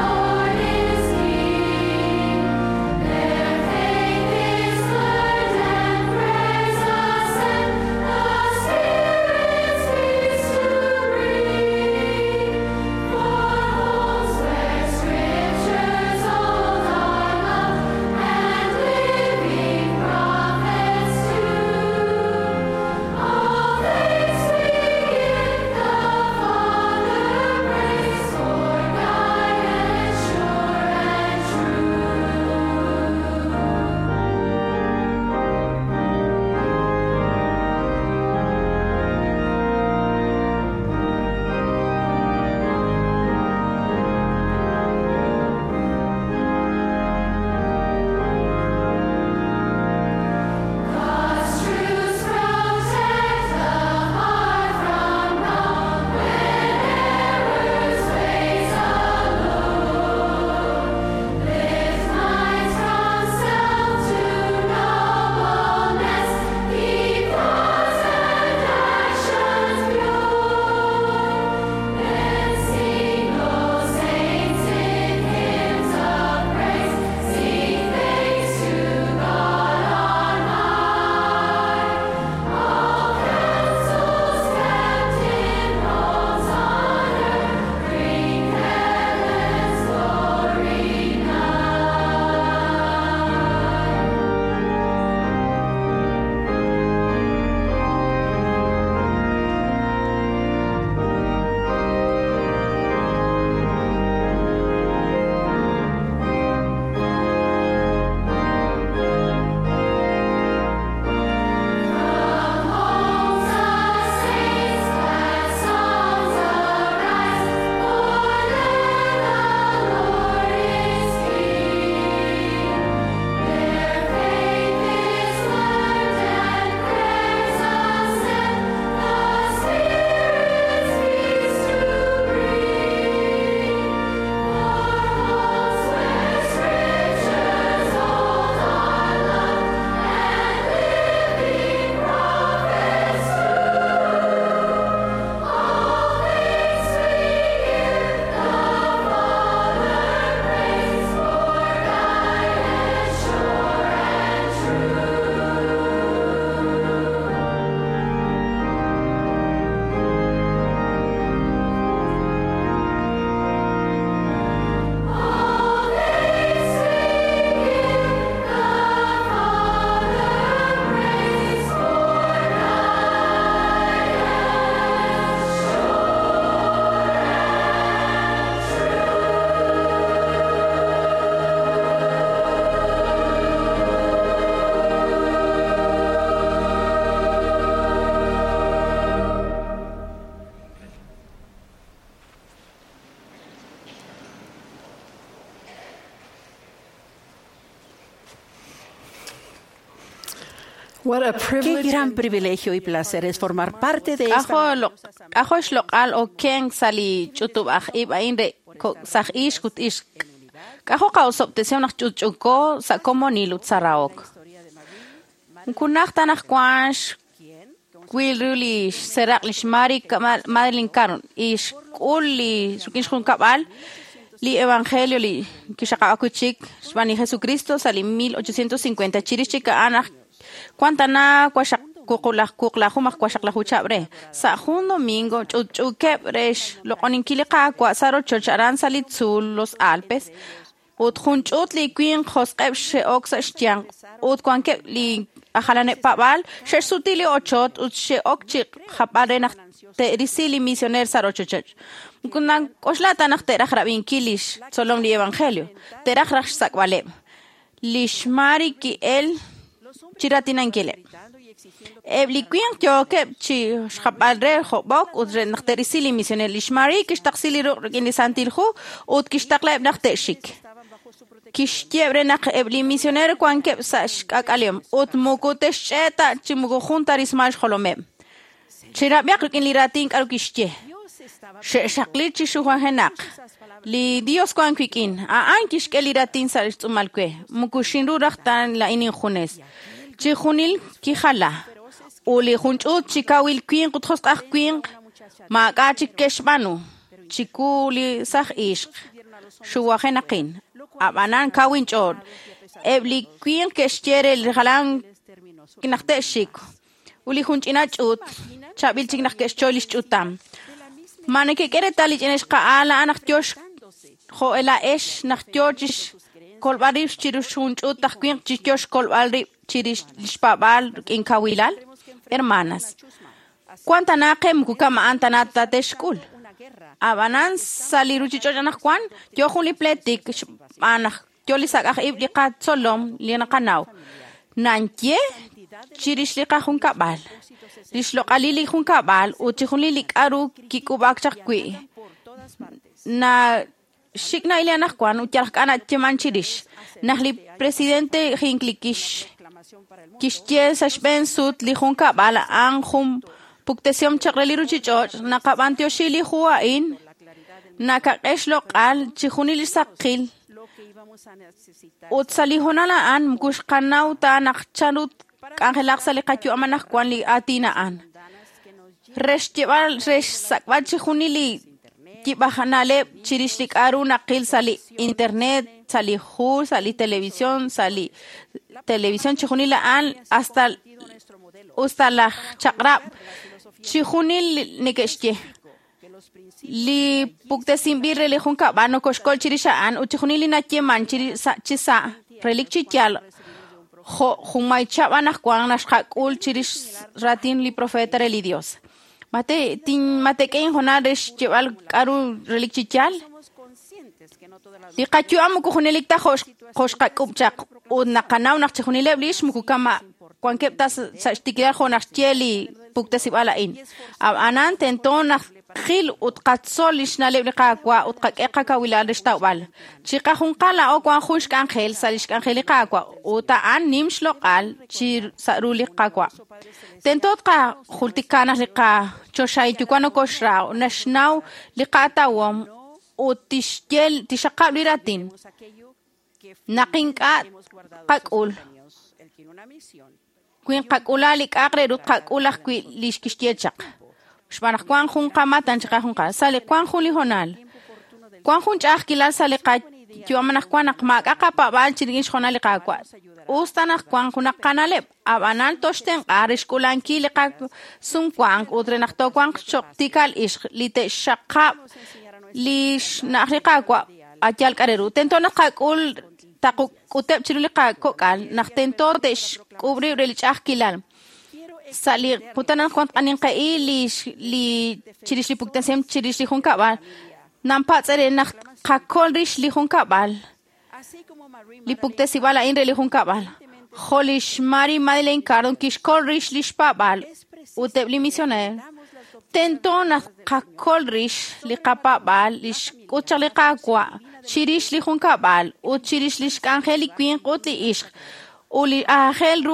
Qué gran privilegio y placer es formar parte de esta. Ajo local o ken sali chutubaj iba inre sag ish kut ish. Ajo kausop te seonach chuchuko sa komonil utsaraok. Kunach tanach kwansh Will really serak lishmari Madeline Caron ish uli sukin shkun kabal li evangelio li kishaka akuchik shvani Jesucristo sali 1850 chirichika anach Cuantana kwashak kukla humak kwashak la huchabre sa un domingo chukepresh lo oninkilika kwa saro chocharan salitzul los Alpes ut junchut li queen khosqeb she oksa shtiang ut kwanke li ajalane pabal she sutili ochot ut she okchi khapare nach te risili misioner saro chochach kunan koslata nach te rabin kilish solom li evangelio te rakhrash sakwale lishmari ki el chiratinan kele Ebliquien que chi xabalre xobok udre nachterisili misioner lishmari kishtaxili rogin santilhu ut kishtaqla nachteshik kishtiebre nach ebli misioner kwanke sash akalem ut mukutesh eta chimugo juntaris mal xolome chirabiak in liratin karu kishtie shaqli chishuhanak li Dios kwankikin a ankish keliratin sarish tsumalkwe mukushinru rachtan la inin khunes Chihunil kijala. Uli junchut chikawil queen kutjosqaj queen. Makachi keshbanu. Chikuli saj ishq. Shuwajenaqin. Abanan kawinchor. Ebli queen keshtiere lhalan kinachteshik. Uli junchina chut. Chabil chiknach keshcholish chutam. Maneke kere talich eneshqa ala anachtyosh. Jo ela esh nachtyochish. Kolbarish chirushun chut tajquien chichosh kolbari. Chirish lishpabal in kawilal hermanas cuánta nakem kukama antanata teshkul abanan saliru chichojanach kwan yo juli pletik anach yo lisakaj ibliqat solom lianaqanaw nantie chirish liqajun kabal lishloqalili jun kabal uchijuli likaru kikubakchaqkwi na shikna ilianach kwan ucharqana cheman chirish nahli presidente hinklikish Kishtie sashben sut li jun kabala anjum puktesiom chakreliru chichoch nakabantio shili huain nakakesh loqal chihunil sakil utsalihonala an mkushqanaw ta nakchanut angelak salikatyo amanach kwan li atina an reshtibal resh sakbal chihunili kibahanale chirishlik aru nakil sali internet sali hu sali televisión sali televisión chihunila an hasta la chakrab chihunil nikeshtie li puktesimbir relihun kabano koshkol chirisha an uchihunili nakyeman chisa relik chityal humay chabanach kwan nashqakul chirish ratin li profeta reli Dios mate kein honaresh cheval karu relik chityal li qatyu amu kuhunelik ta khoshqakubchaq unaqanaw naqchihunile blish mukukama kwankeptas sashtikira khonachtieli puktesibalain anan tenton khil utqatsol ishnalebqa kwa utqaqa kawilal restawal chiqa junqala o kwan khushk angel salish angeliqa kwa uta an nimsh loqal chir saruli qaqwa tentot qa khultikana liqa choshay tukwano koshra nashnaw liqatawam utishkel tishaqab liratin naqinqa qaqul quin qaqulali qaqrerut qaqulaq qui lishkishtiechaq shbanaq kwan jun qamatan chaqajunqa sali kwan jun lihonal kwan jun chaqkilal sali qa yuamanaq kwanaq maqaqa pabal chirgin shonali qaqwa ustanaq kwan junaq qanaleb abanal toshten qarishkulanki liqa sun kwan utrenaq to kwan choqtikal ish lite shaqab lish naqriqaqwa atyal qareru tentona qaqul taquteb chiruliqa kokal naqtentotesh kubri relichaqkilal sali putanan kont anin qai li chirishli puktensem chirishli jun kabal nampa tsere naq qakolrish li jun kabal li puktesibala in reli jun kabal kholish mari Madeleine Caron kishkolrish lishpabal utebli misioner tentona qakolrish li qapabal lish kuchali qaqwa chirish li jun kabal u chirish lish angeli quin qutli ish uli angel ru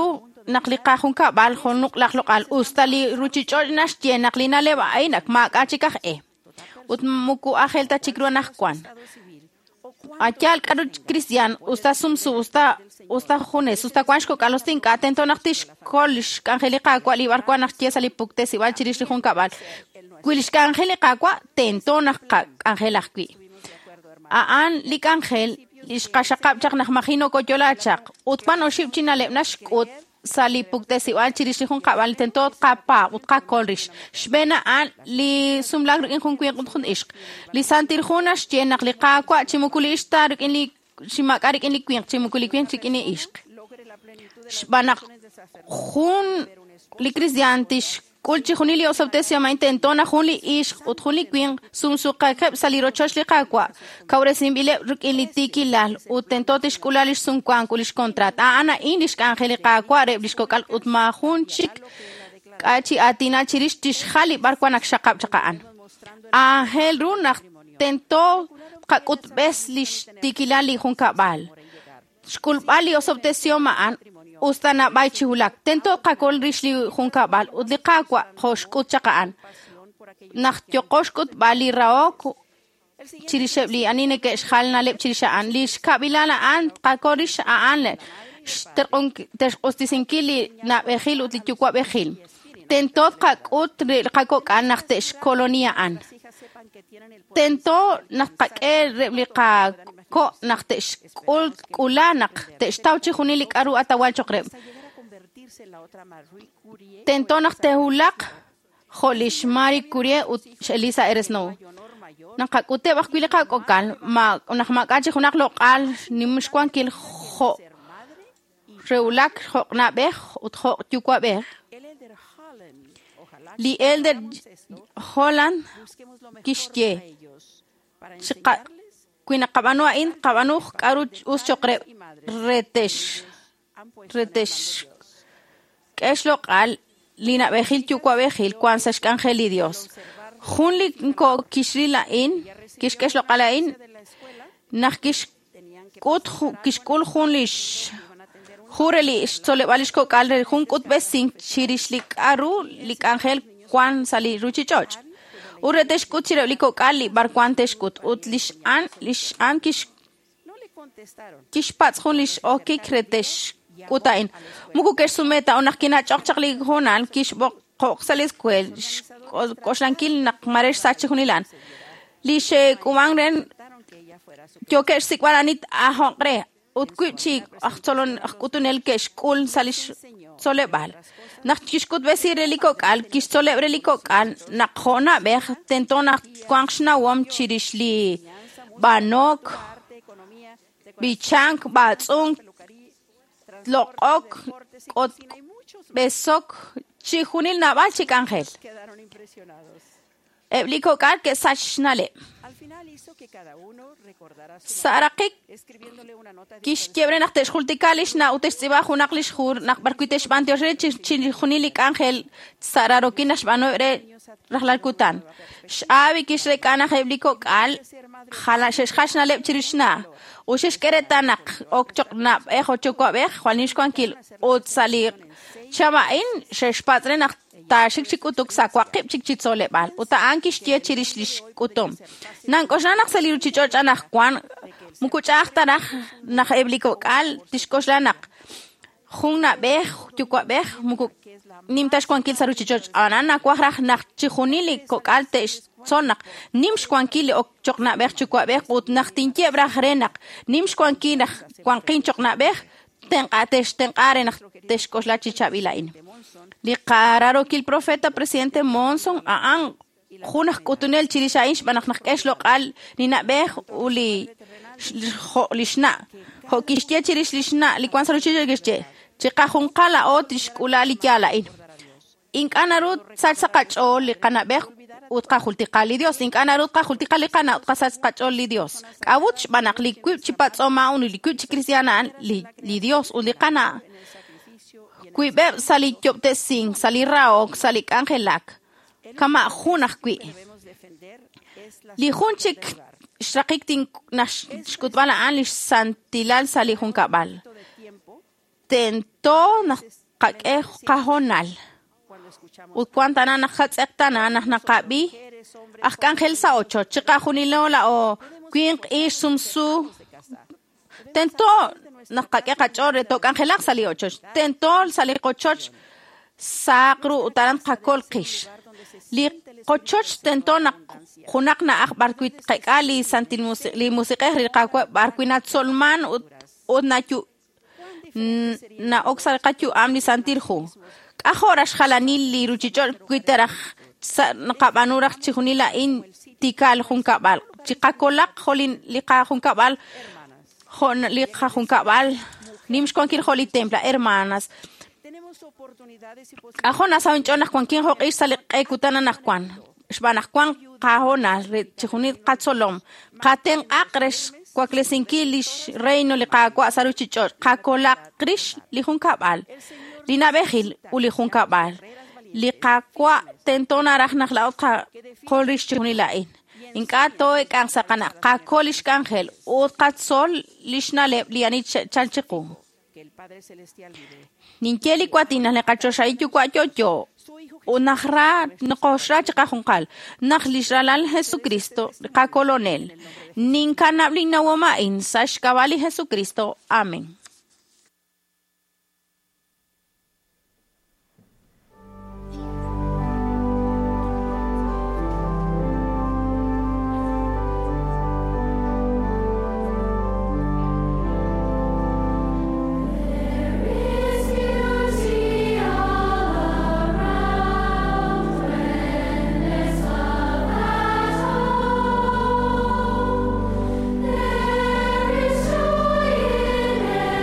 naqliqa junkabal jonuk laqloqal ustali ruchichol nashtie naqlina leba ainak makachikaj ut muku ajelta chikruanajkuan Achal karu Cristian usta sumsu usta junes usta kwanshko kalostin ka atento naktish kolish kangelika kwa libar kwa naktiesa lipukte siwal chirish junkabal kwilish kangelika kwa tento nakka angelakwi aan lik angel lish kashaqab chak nakmajino koyolachak utpan oshib chinaleb nashkut sali pukte siwal chirish junkabal tento qapa utka kolrish shbena an li sumlagr in junkwin khun ishq li santir khunash chen naqliqa kwa chimukuli ishtar in li shimakarik in li kwin chimukuli kwin chikini ishq shbana khun li kristiantish kulchi khunili osoptesia ma intentona khunli ishq ut khunli kwin sumsuqa khab sali rochosh li qakwa kawresim bile rukili tikilal utentotish kulalish sunkwan kulish contrat ana indish angeli qakwa reblish kokal utma khunchik kachi atina chirish tish khali barkwanak shaqab chaqaan angel runak tento qakut beslish tikilali hunkabal shkulbali osoptesio maan ustana bay chihulak tento qakol rishli junkabal udliqaqwa khoshkut chaqaan nahtyoqoshkut bali raok chirishebli anine ke shalna leb chirishaan lish kabilana an qakorish aan terqon terqostisinkili na behil utlitukwa behil tento qakut qakok anachtesh colonia an tento naqaqe rebliqa ko naktesh kulanak tesh tauchi khunilik aru atawal chokreb tento naktehulak kholish mari kurie ut Elisa Eresno nakakute bakwilika kokal ma nakmakachi khunak lokal nimshkwan kil kho reulak khokna beh ut khok tukwa beh li elder Holland kishye Kuina kabano in kabano karu uschokre retesh kesh local lina behil chukwa behil kwansash angeli Dios junli ko kishrila in kesh local in nakish kut kishkul junlish jureli sole balishko kalre jun kut besin chirishlik aru lik angel kwan sali ruchichoch Uretesh kuchire liko kali barkwantesh kut utlish an kish pats khunlish o kikretesh kutain muku kesh sumeta onakina chaqchaqli honan kish bok salis kwel koshlankil nak maresh sachi khunilan lishe kumangren jokesh sikwaranit ahonqre utkuchi achtolon kutunel kesh kul salish solebal nach kishkut besire liko kal kish solebre liko kal nakhona beh tentona kwangshna wam chirishli banok bichank batsung lokok ot besok chihunil naval chikangel liko kal que sachnale Sarakik kish quiebre nach teshultikalish na utestiba junaklish jur nach barkuitesh bantiosre chinilik angel sararokinash banobre rahlalkutan shabi kish rekana hebliko kal khalashesh khashna leb chirishna ushesh keretanak okchokna ejo chokwabe juanish kwankil utsalir chamain sheshpatre nach ta shikchikutuk sakwaqib chikchitsole bal uta ankish tie chirishlish kutum nan koshanak saliru chichocha nak kwan mukuchachtaraj nak ebliko kal tishkoshlanak khungna beh tukwa beh muku nimtash kwankil saru chichoch anana kwahraj nak chihunili kokal tesh sonak nimsh kwankil ok chokna beh tukwa beh ut nak tintie brajrenak nimsh kwankil kwankin chokna beh tenqare nak teshkosla chichabilain liqararo kil profeta presidente Monson aan khunak kutunel chirishainsh banak kesh loqal nina beh uli lishna ho kishtia chirish lishna likwan saru chirishche chiqa khunqala otish kula likyala in kanarut satsaqacho liqana beh utqa khultiqali Dios in kanarut qa khultiqali qana utqa satsaqacho li Dios kabuch banak likwib chipatsoma un likwib cristiana li Dios uliqana Kuibeb sali chopte sing, sali raok, sali angelak. Kama hunak kui. Li hunchik shrakikting nashkutbala anlish santilal sali hunkabal. Tento qaq'ej qajonal utkuantana najatsek'tana najnaqabi arcángel sa 8 chiqajunilola o quinq ish sumsu tento najqaq'ej qach'ore to arcángelaj sali 8 tentol sali qochoch saqru utaran qakol qish li qochoch tento junaq na barkuit qek'ali santil li musiqej riqakwe barkuinat solman ut nachu na oksal qachu amli santirju k'ajorax jalanil li ruchichol kuiteraj naqabanuraj chijunila in tikal junkabal chiqakolaq jolin liqa junkabal jon liqa junkabal nimsh kuankil joli templa hermanas k'ajona sawench'onaj kuankin joq'ish saliq'ekutana najkuan xbanajkuan qajona chijunil qatsolom qaten aqrex kuaklesinkilish reino liqakua saruchichol qakolaqrish lijunkabal linabejil ulijunkabal liqakua tentonaraj najlaot qolrish chijunilain inkato ekan saqana qakolish kangel utqatsol lishnale lianit chalchiqu ninkeli kuatina leqachoshayu kuayoyo unajra noqoshra chiqajunqal najlishralal Jesucristo qakolonel ninkanablinawama in sashkabali Jesucristo amén. There is joy in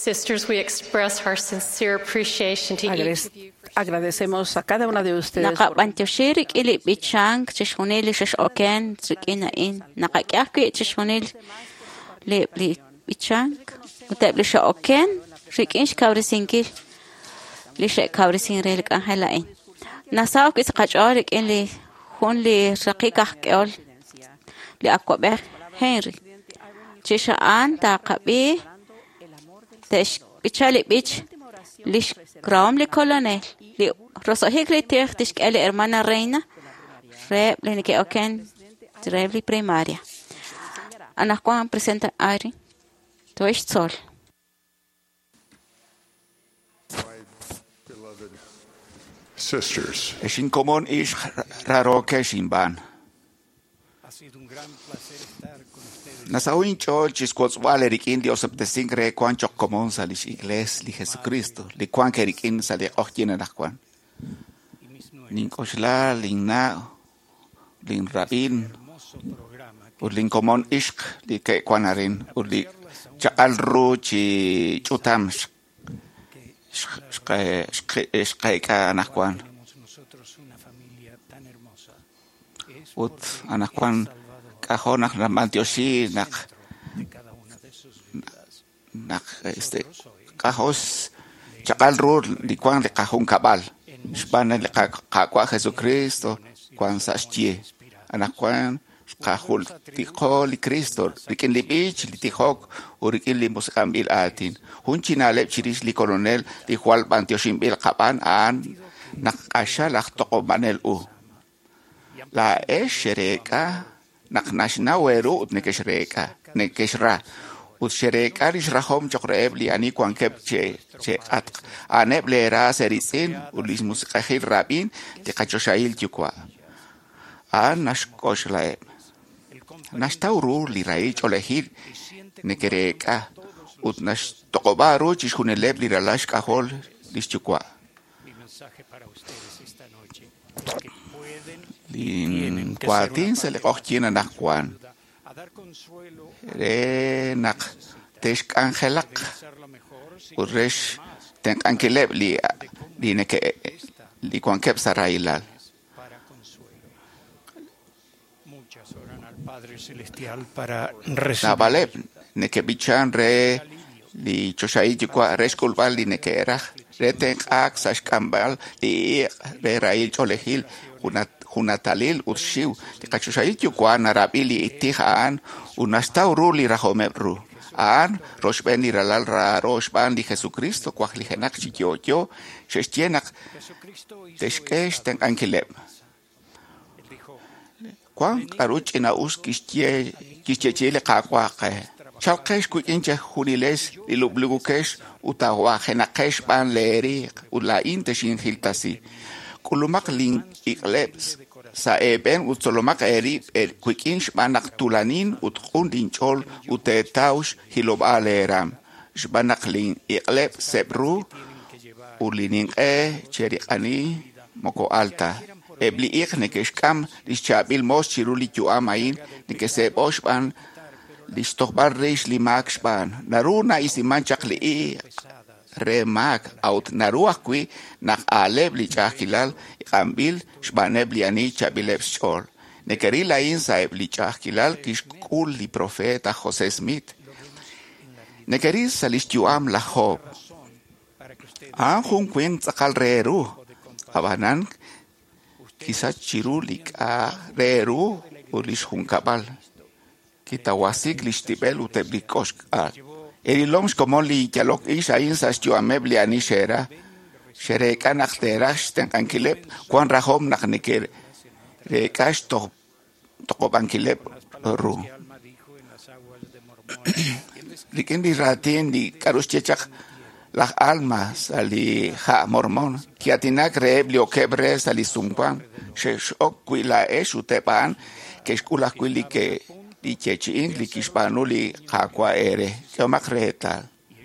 Sisters, we express our sincere appreciation to each of you. Agradecemos a cada una de ustedes Nakapantyoshir ili bichang chishunil shishoken trikinain nakakyakwi chishunil li bichang utebli shoken rikinsh kavrisinkil li she kavrisin relik angelain nasaw kis qachorik in li hun li raqiqah qol li akwaber Henry chishaan taqabi tesh bichali bich lish kram li colonel li rosohik li tiqtish ali hermana reina rep li que oken trebli primaria ana Juan presenta Ari toish sol sisters. Eshin komon ish raroke shimban. Nasawin chol chisquotzwale rikin Dios obtesingre kwan chok komon salish igles li Jesucristo li kwan kerikin sali ochjena nakwan. Nin koshla lingna lin rabin ulin komon ishq li ke kwanarin uli chakal ru chi chutam shqaika anakwan ut anakwan kahonak ramantioshi nak kahos chakal ru li kwan le kahon kabal shbana le kakwa Jesucristo kwan sashtie anakwan kahul tikho li Cristo rikin li bich li tikhok urikin li musakambil atin hunchina lep chirish li coronel li hual bantioshim bil kapan an nakasha lak toko manel u la eshereka naknashna weru ut nekeshreka nekeshra ut shereka rish rahom chokreeb li ani kwan kep che at aneb le ra serisin ulis musikahil rabin tikachoshail chukwa an nashkoshlaeb nashtauru li raich olehir nekereka ut nash tokobaru chishuneleb li ralash kahol lischukwa lin kwatin se le kochina nakwan re nak tesh angelak uresh ten ankeleb li neke li kwankep sarailal Padre Celestial para recibir. Nabaleb, neke bichan re li choshai jikwa reskulbal li nekera reten ak sashkambal li re rail cholehil hunatalil utshiu li kachoshai jikwa narabili itihan unastauru li rahomebru an roshben li ralal ra roshban li Jesucristo kwak li henak chikyoyo shestienak teshkesh ten ankileb Kwan aruch ina us kischie le kakwaque. Chalkesh kuinche huniles ilublugukesh utawa henakesh ban leeri ula inteshin hiltasi. Kulumak lin iklebs sa eben utsolomak eri kuinch banak tulanin utkundin chol utetaush hilobaleram. Shbanak lin ikleb sebru ulinin cheriani moko alta. Ebli nekeshkam lischabil mos chiruli juamain nikese boshban listochbar reish limakshban naruna isimanchak li remak out naruakwi nak aleb lichakilal ikambil shbaneb liani chabileb shol nekerila insa lichakilal kishkul li profeta José Smith nekeris salishjuam la job anjun quin tsakal reru abanan Quizás chirulik a reru ulish hunkabal. Kitawasik lishtibel uteblikosh al. Erilongs como li yalok isha insas juamebli anishera. Shereka nachterash ten ankilep. Kwan rahom nakniker. Rekash tokobankilep ru. Rikin di ratin di karus chechak. Las almas ali ha mormon kiatinak rebli o kebre sali sumpan shok la eshutepan que skula kwili que li chechin li kispanuli hakwa ere que makreta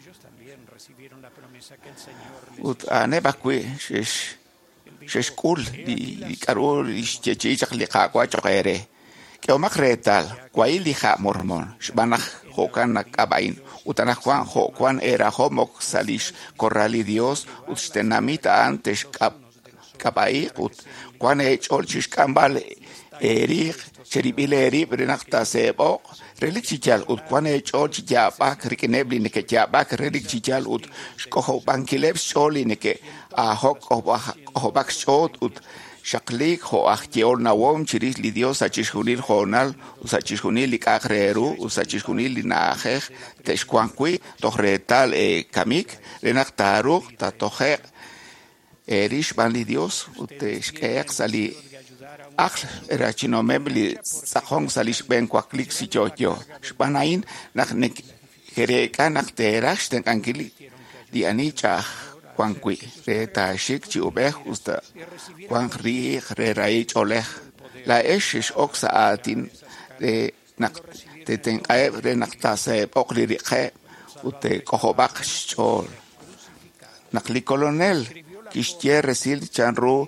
ut aneba kwi sheskul li karol li chechi li hakwa chokere que makreta kwai li ha mormon shbanach Jokan nakabain. Utana Juan Joan era homok salish corrali Dios. Ustenamita antes kabai. Juan olchish kambal erich. Cheribile erib renakta sebo. Relik chichal Juan olch jabak rikenebli neke jabak relik chichal shkoho bankileb sholi neke ahok ohobak shot Shaklik ho achjeol nawom chiris li Dios achishunil honal usachishunil likagreru usachishunil linachech teshkuankui tohretal kamik renaktaru tatoje erish ban li Dios uteshkeak sali akh erachinomebli sahong salish ben kwaklik si yo shpanain naknek kereka nakterash tenkangili di anicha Juancui, reta shik chi ubeh usta Juan ri re oleh la eshish oxa atin de nak te ten ae re naktase okli riche ute kohobak chol nakli colonel kishtier resil chanru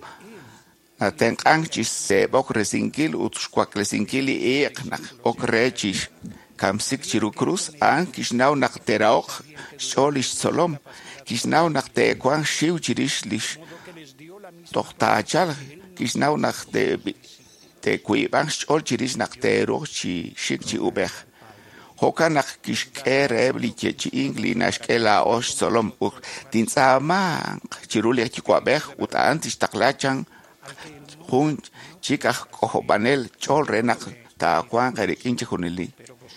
ten angchis se bok resinkil ut squak resinkili nak okrechis kamsik chiru cruz an kishnau nakteraok cholish solom Kisnau nach der Quang Shiu Chirishlish. Doch Tajal, Kisnau nach der Quibans Ol Chirish nach der Rochi Shikchi Ubech. Hoka nach Kishkere Ebliche Ingli Nashkela Osh Solom Uk, Dinzamang, Chirulia Chiquabech, ut Antish Taklachang, Hund, Chikach Kohobanel, Chol Renak, Ta Quang Erikinche Hunili.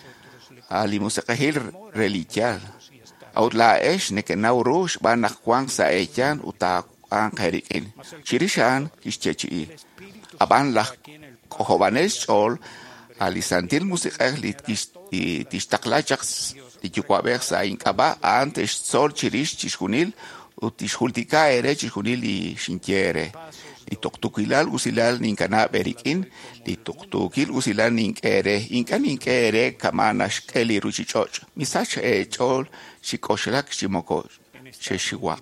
Ali Musekahil Religial. Outla esh neke naurush banak Juan sa echan uta an kerikin. Chirishan kischechi. Aban la kohobanes chol alisantil musikah lit tistaklachaks tikuaber sa inkaba antes sol chirish chishunil utishultika ere chishunil i shintiere. Lituktukilal usilal ninkana berikin, lituktukil usilal ninkere, ninkere kamanash keli ruchichoch. Misach chol shikoshlak shimoko sheshiwak.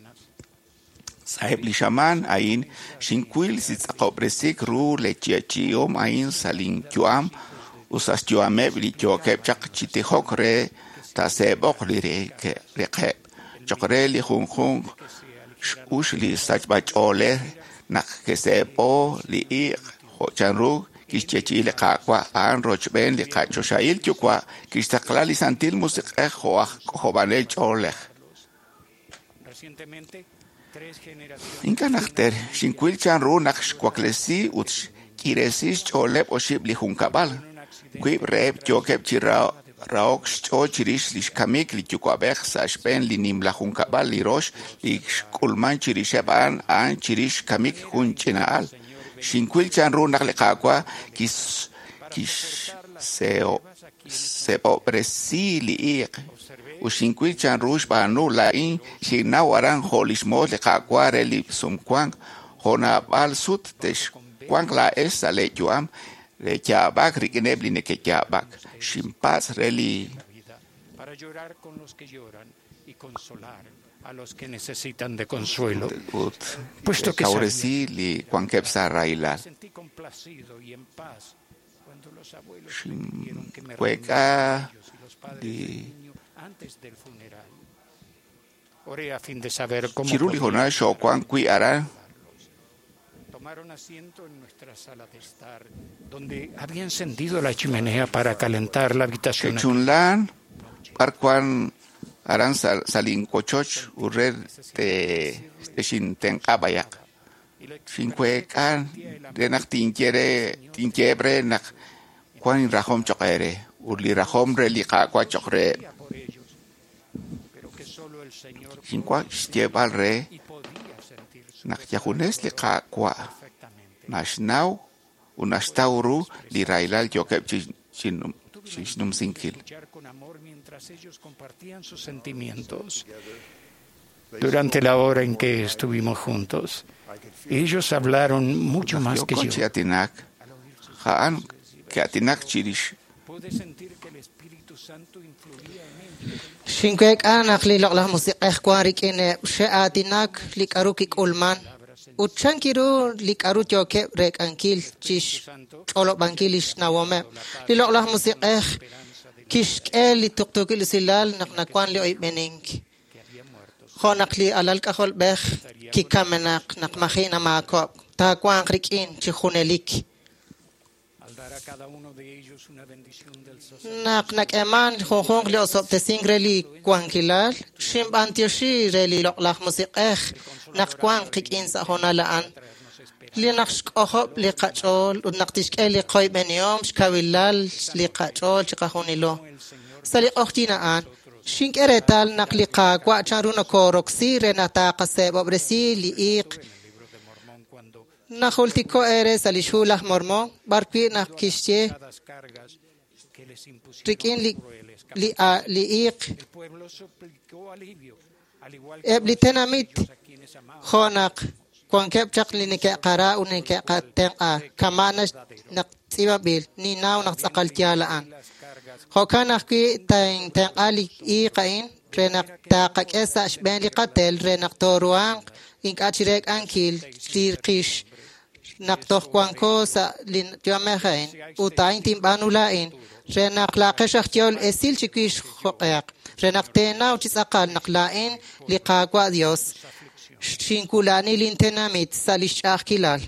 Sahib lishaman ain shinkwil sitzakopresik ru lechiachiom ain salin kyuam usas kyuame lichokep chak chitihok re tasebok lireke rekep. Chokre li khung ushli sachbach ole nak kesepo li hochanru kischechi le kakwa an rochben li kachoshail chukwa kistaklali santil musik jobanel chole inkanakter shinkwil chanru nak kwaklesi ut kiresis chole oshib li hunkabal kwib rep chokep chirao Raok sto chirish lish kamik li chukwabech sa shpen li nim la hunkabal li rosh li kulman chirishaban an chirish kamik hun chinaal. Shinkwil chanru nak le kakwa kis seo presi li ik. U shinkwil chanru shbanu la in shinawaran holishmo le kakwa re li sumkwang hona bal sut tesh kwang la esa le juam. Rechabak rikenebli nekechabak shimpaz reli para llorar con los que lloran y consolar a los que necesitan de consuelo puesto que li kwankepsa raila sentí complacido y en paz cuando los abuelos pidieron que me reuniera antes del funeral oré a fin de saber cómo chiruli hona sho kwankui ara tomaron asiento en nuestra sala de estar, donde había encendido la chimenea para calentar la habitación. Chunlan, parcuan aran salin cochoch, urred de shintenkabayak. Shinquecan, de nak tinquebre, nak quan rajom chocere, urli rajom relica quachocre. Shinqua lleva re. Nak yahunes li kakwa nashnau unastauru li railal yokep chisnum sinkil. Con amor mientras ellos compartían sus sentimientos. Durante la hora en que estuvimos juntos, ellos hablaron mucho más que yo. Pude sentir que el Espíritu Santo influía en ellos. Shinkwek anak li loklah musiqeh kwarik ine sheatinak likarukik ulman. Uchankiru likaru choke rek ankil chish cholo bankilish nawome. Li loklah musiqeh kishkel li tuktuk li silal nakwan li oibening khonak li alal kahol bech ki kamenak nakmachina makop ta kwan krikin chi khunelik nak eman khong li osop te singreli kwan kilal shim antioshi reli loklah musiqeh nak kwan krikin sa honalaan li nakshkohop li qachol u naktishkel li qoy beniom shkawilal li qachol chqahunilo sali okhtina an shinkeretal nakliqa kwa charuna koroksi renata qaseb obresi li iq nakhultiko eres alishulah mormon barqi nakishche trikin li iq eblitenamit khonak kwan kep chak li nike qara u nike qatenqa kamanas naqtibabil ni naw naqsaqal tialaan khokanak ki ten ali i qain renak taqak esa shben li qatel renak toruang ink achirek ankil tirqish naqtoh kwanko sa lin jamehain u tain tim banulain renak laqesh khtiol esil chikish khoqaq renak tenaw chisaqal naqlain li qaqwa dios shinkulani lintenamit salish akilal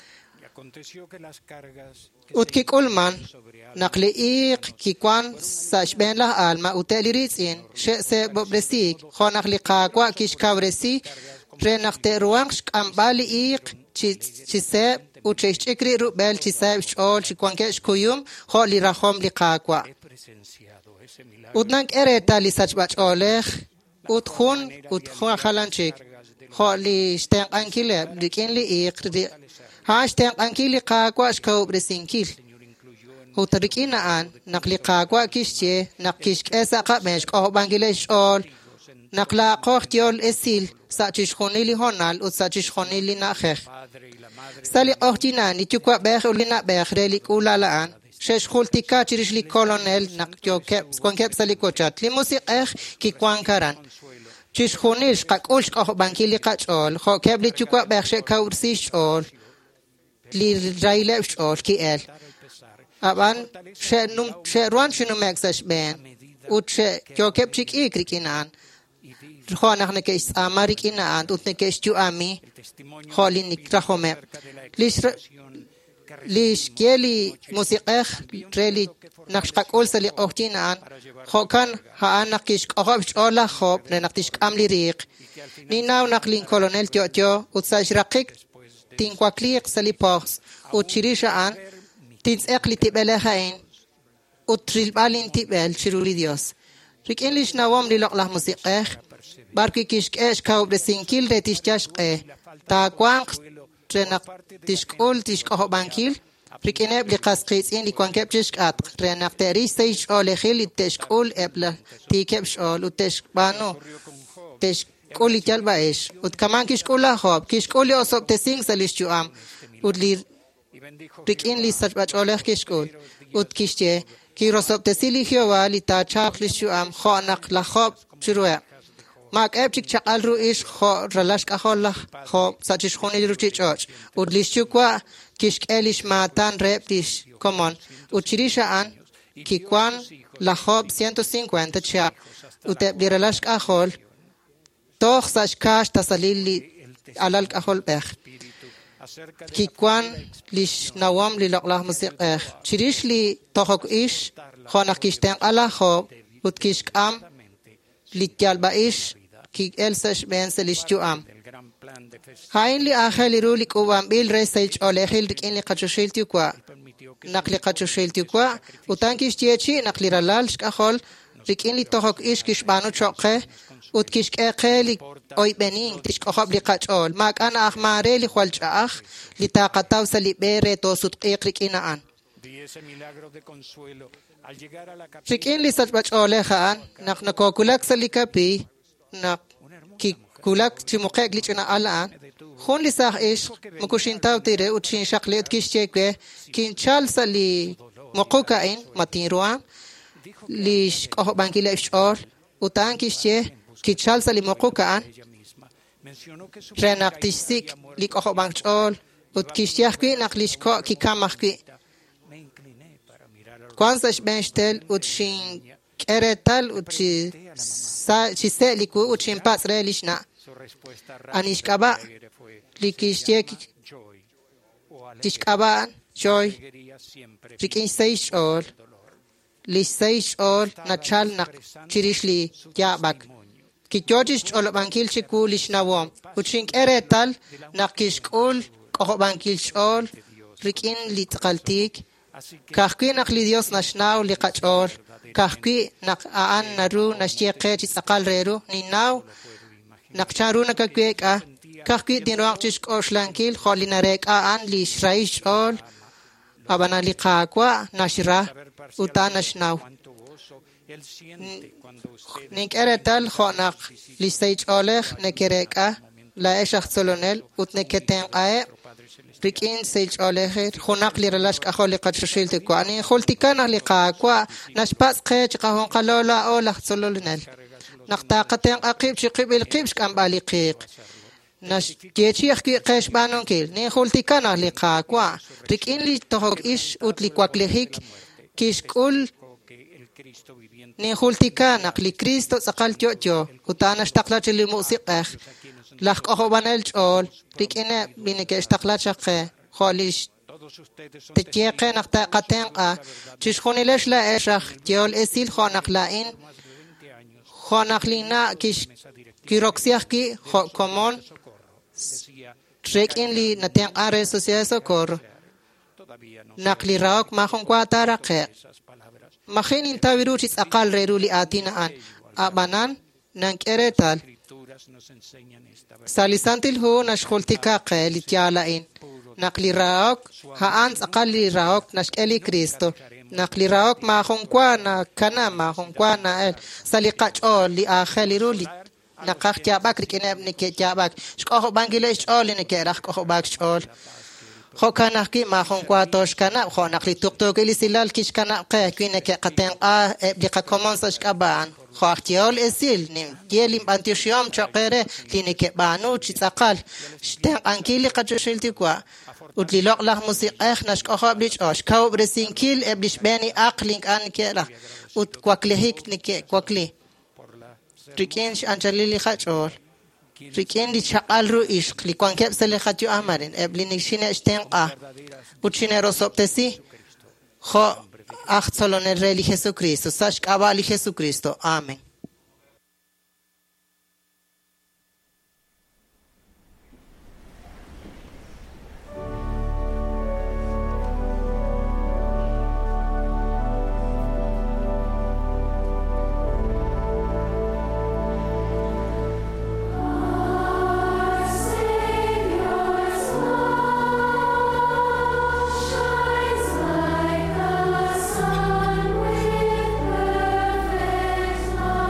utkik ulman naqliiq kikwan sashben lah alma uteliritsin shese bobresik khonak liqaqwa kishkavresi renaqte ruang ambali iq chise uchechikri rubel chise chol chikwankesh kuyum kholi rahom liqaqwa udnank ereta li sachbach olekh utkhun khalanchik kholi shten ankile dikin li iq hashten ankili qaqwa shkawbresinkil utarikina an naqli qaqwa kishche naqish esa qamesh qo bangilesh ol naqla qohtiol esil sachish khonili honal ut sachish khonili nakhekh sali qohtina nitukwa bekh ulina bekh relik ulalaan shesh khultika chirish li colonel naqjoke skonkep sali kochat li musiqeh ki kwankaran chish khonish qaqulsh qo bangili qachol kho kebli tukwa bekh she kaursish ol li railef ol ki el aban she ruan shinu mexash ben utche jokep chik ikrikinan khonak ne kes amarikinan utne kes tu ami kholin nikrahome lish keli musiqeh reli naqshqakul sali qohtinan khokan ha anakish qohobch ola khob ne naqtish amli riq ni naw naqlin colonel tio utsajraqik tinkwakliq sali pos uchirisha an tins ekli tibelehain utril balin tibel chiruli dios rikin lish nawom li loqlah musiqeh barki kishkesh kaubrezinkil retishchashqe ta kwanq trenak tishkul tishqoh bankil rikineb li qasqitsin li kwankeb chishqat renak terish seish olehil tishkul ebla tikeb shol uteshbano tishkul italbaesh ut kaman kishkula hob kishkul osob tesing salish juam utli rikin li sajbach oleh kishkul ut kishche ki rosob tesili hiwa li ta chaqlish juam khonak la khob chirwa mak epchik chaqal ruish kho ralash qaholla kho sachish khoni ruchi choch udlish chukwa kishkelish matan reptish common uchirisha an kikwan la khob 150 cha utebli ralash qahol tokh sashkash tasalili alal qahol bekh kikwan lish nawam li laqlah musiqeh chirish li tokhok ish khonak kishten ala khob utkishkam lityal baish ki elsash ben selish juam hain li akhali rulik uwam bil research olehil dikin li qachushil tikwa naqli qachushil tikwa utankish tiechi naqli ralal shqahol dikin li tohok ish kishbanu choqe utkish qeli oy benin tishqob li qachol mak ana akhmare li khwalchakh li taqataw sali bere to sutqiq rikinaan rikin li sajbach olekhaan naqnakokulak salikapi naq ki kulak chimuqek li chuna alaan khun li sah ish mukushin tawtire utshin shaqlet kishcheke kinchal sali muqukain matirwa li shqoh bankile shol utan kishche kinchal sali muqukaan renaq tisik li qoh bankchol ut kishyakwi naqlishko ki kamahkwi Kwanza shbenshtel utshin keretal utchi chiseliku utchin pasre lishna. Anishkaba likishtiek tishkaba joy rikin seish ol liseish ol nachal nak chirishli yabak. Kichojish ol bankil chiku lishnawom. Utchin keretal nakishkul koho bankil ol rikin litqaltik. Kahki nak li Dios nashnaw li kachol. Kahki nak aan naru nashtieke chisakal reru ninaw nak charu nakakweka. Kahki dinwak chishkosh lankil kholinarek aan li shraish ol abana li kakwa nashra uta nashnaw. Nik eretal khonak li seich olech nekereka la eshach solonel ut neketen ae rikin seich olecher khonak li relash kholi qatshilti ko ani kholtikana li qakwa nashpas qech qahon qalola ola solonel naqtaqaten aqib chiqib il qibsh kam baliqiq nash tiechih ki qesh banon kil ni kholtikana li qakwa rikin li tohok ish ut li kwaklehik kishkul ni kholtikana li Cristo saqal tyo utana shtaqla li musiqah lach qobanel chol rikine binike shtaqla chaqe kholish tjeqe naqta qatenqa chishkhonilesh la eshach tiol esil khonaqlain khonaqlina kish kiroxiach ki komon trekin li naten are socieso kor naqli raok mahon kwatara qe makhin intawiruchis aqal reruli atina an abanan nankeretal salisantil hu nashkhultika qelitialain naqli raok haan aqali raok nashkeli Cristo naqli raok ma khonkwana kana ma khonkwana el saliqachol li akheliru li naqaq tiabak rikineb nike tiabak shqo bangile chol nike rakh qo bak chol kho kana ki ma khonkwa tosh kana kho naqli tuqtok li silal kish kana qa kineke qaten a bi qa commence shkaban خاختيال اسيل نيم ديالي بانتيشيوم تشقيره لينيك بانو تشقال شتن انكيلي قجشلتي كوا ودلي لوق له موسيقى نشك اخبليش اش كاو برسينكيل ابليش باني اقلينك ان كلا ود كواكليك نيك كواكلي تريكينش انجليلي خاچول ريكين دي شقال رو عشق لي كون كبسل خاتيو امرين ابليني شينه شتن وتشينه روسوبتسي خو acht solo nel re li Jesucristo, sash kaba li Jesucristo. Amen. Shines like the sun with perfect light.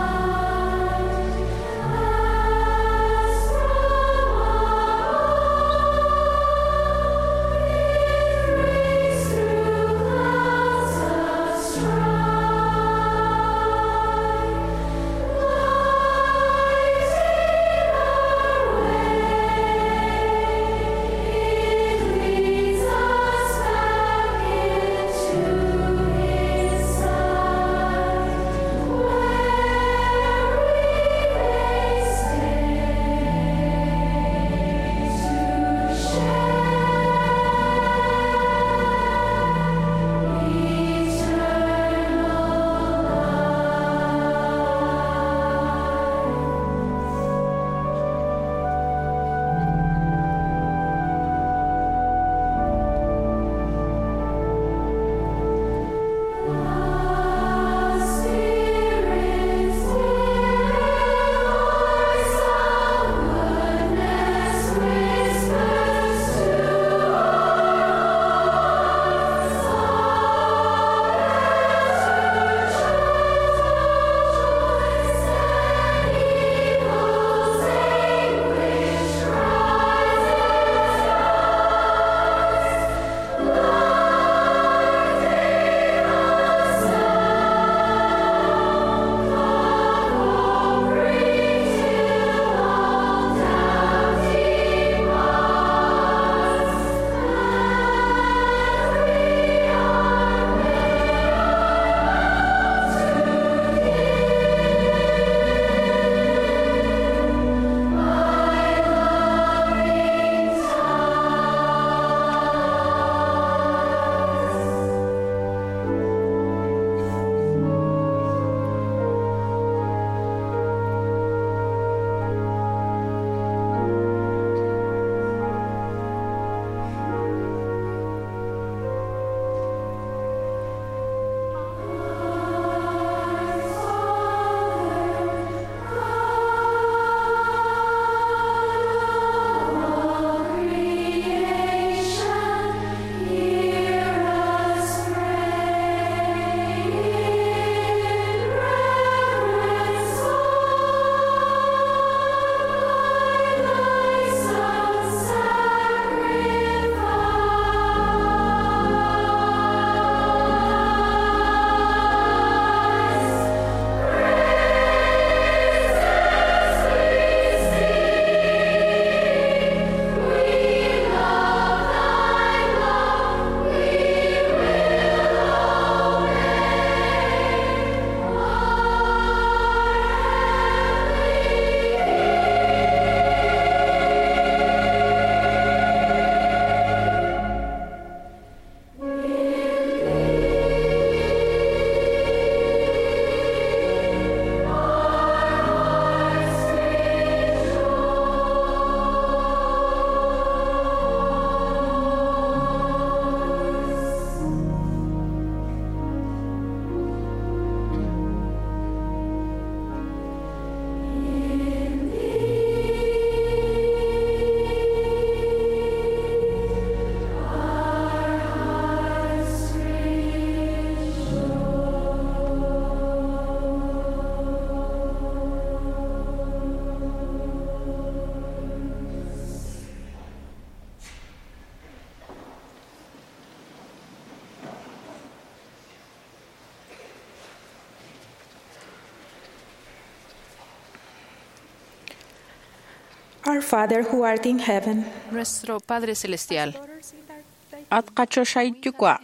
Our Father who art in heaven, Nuestro Padre Celestial, At kachoshaykukwa.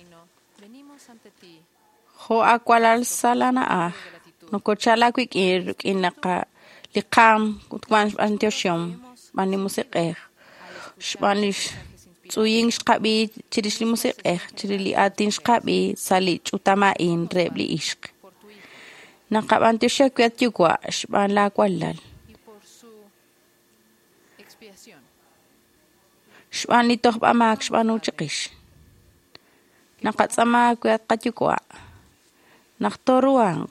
Ho akwalal salana no kochala quick in la liqam kutwan antioshom mani musiqeh spanish tsuying shqabi chirishli musiqeh chirili atin shqabi sali chutama in rebli ishq naqab antioshak yatyukwa shban la kwalal shban li tohba mak shban uchiqish naqatsama kwat qatyukwa naqtoruang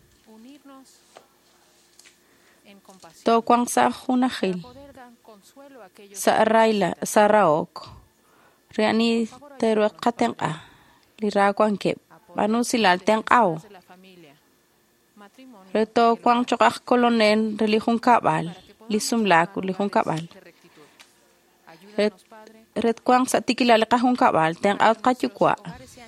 to kwang sa hunahil sa raila sa raok reani tero qatenqa lira kwangke banu silal tenqaw reto kwang chokak kolonen relihun kabal lisumlaku lihun kabal ret kwang sa tikilal kahun kabal tenqaw qatyukwa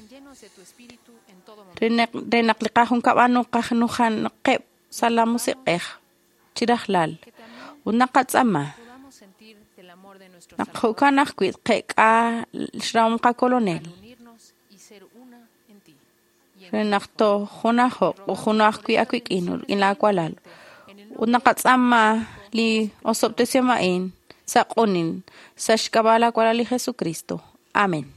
renak liqahun kabanu qahnuhan qeb salamusiqeh chirahlal unaqatsama naqhukanaqquit qeqa shraumqa colonel renaqto hunajo uhunaqqui aquiqinul inaqualal unaqatsama li osobtesiamain saqonin sashkabala qualali Jesucristo. Amén.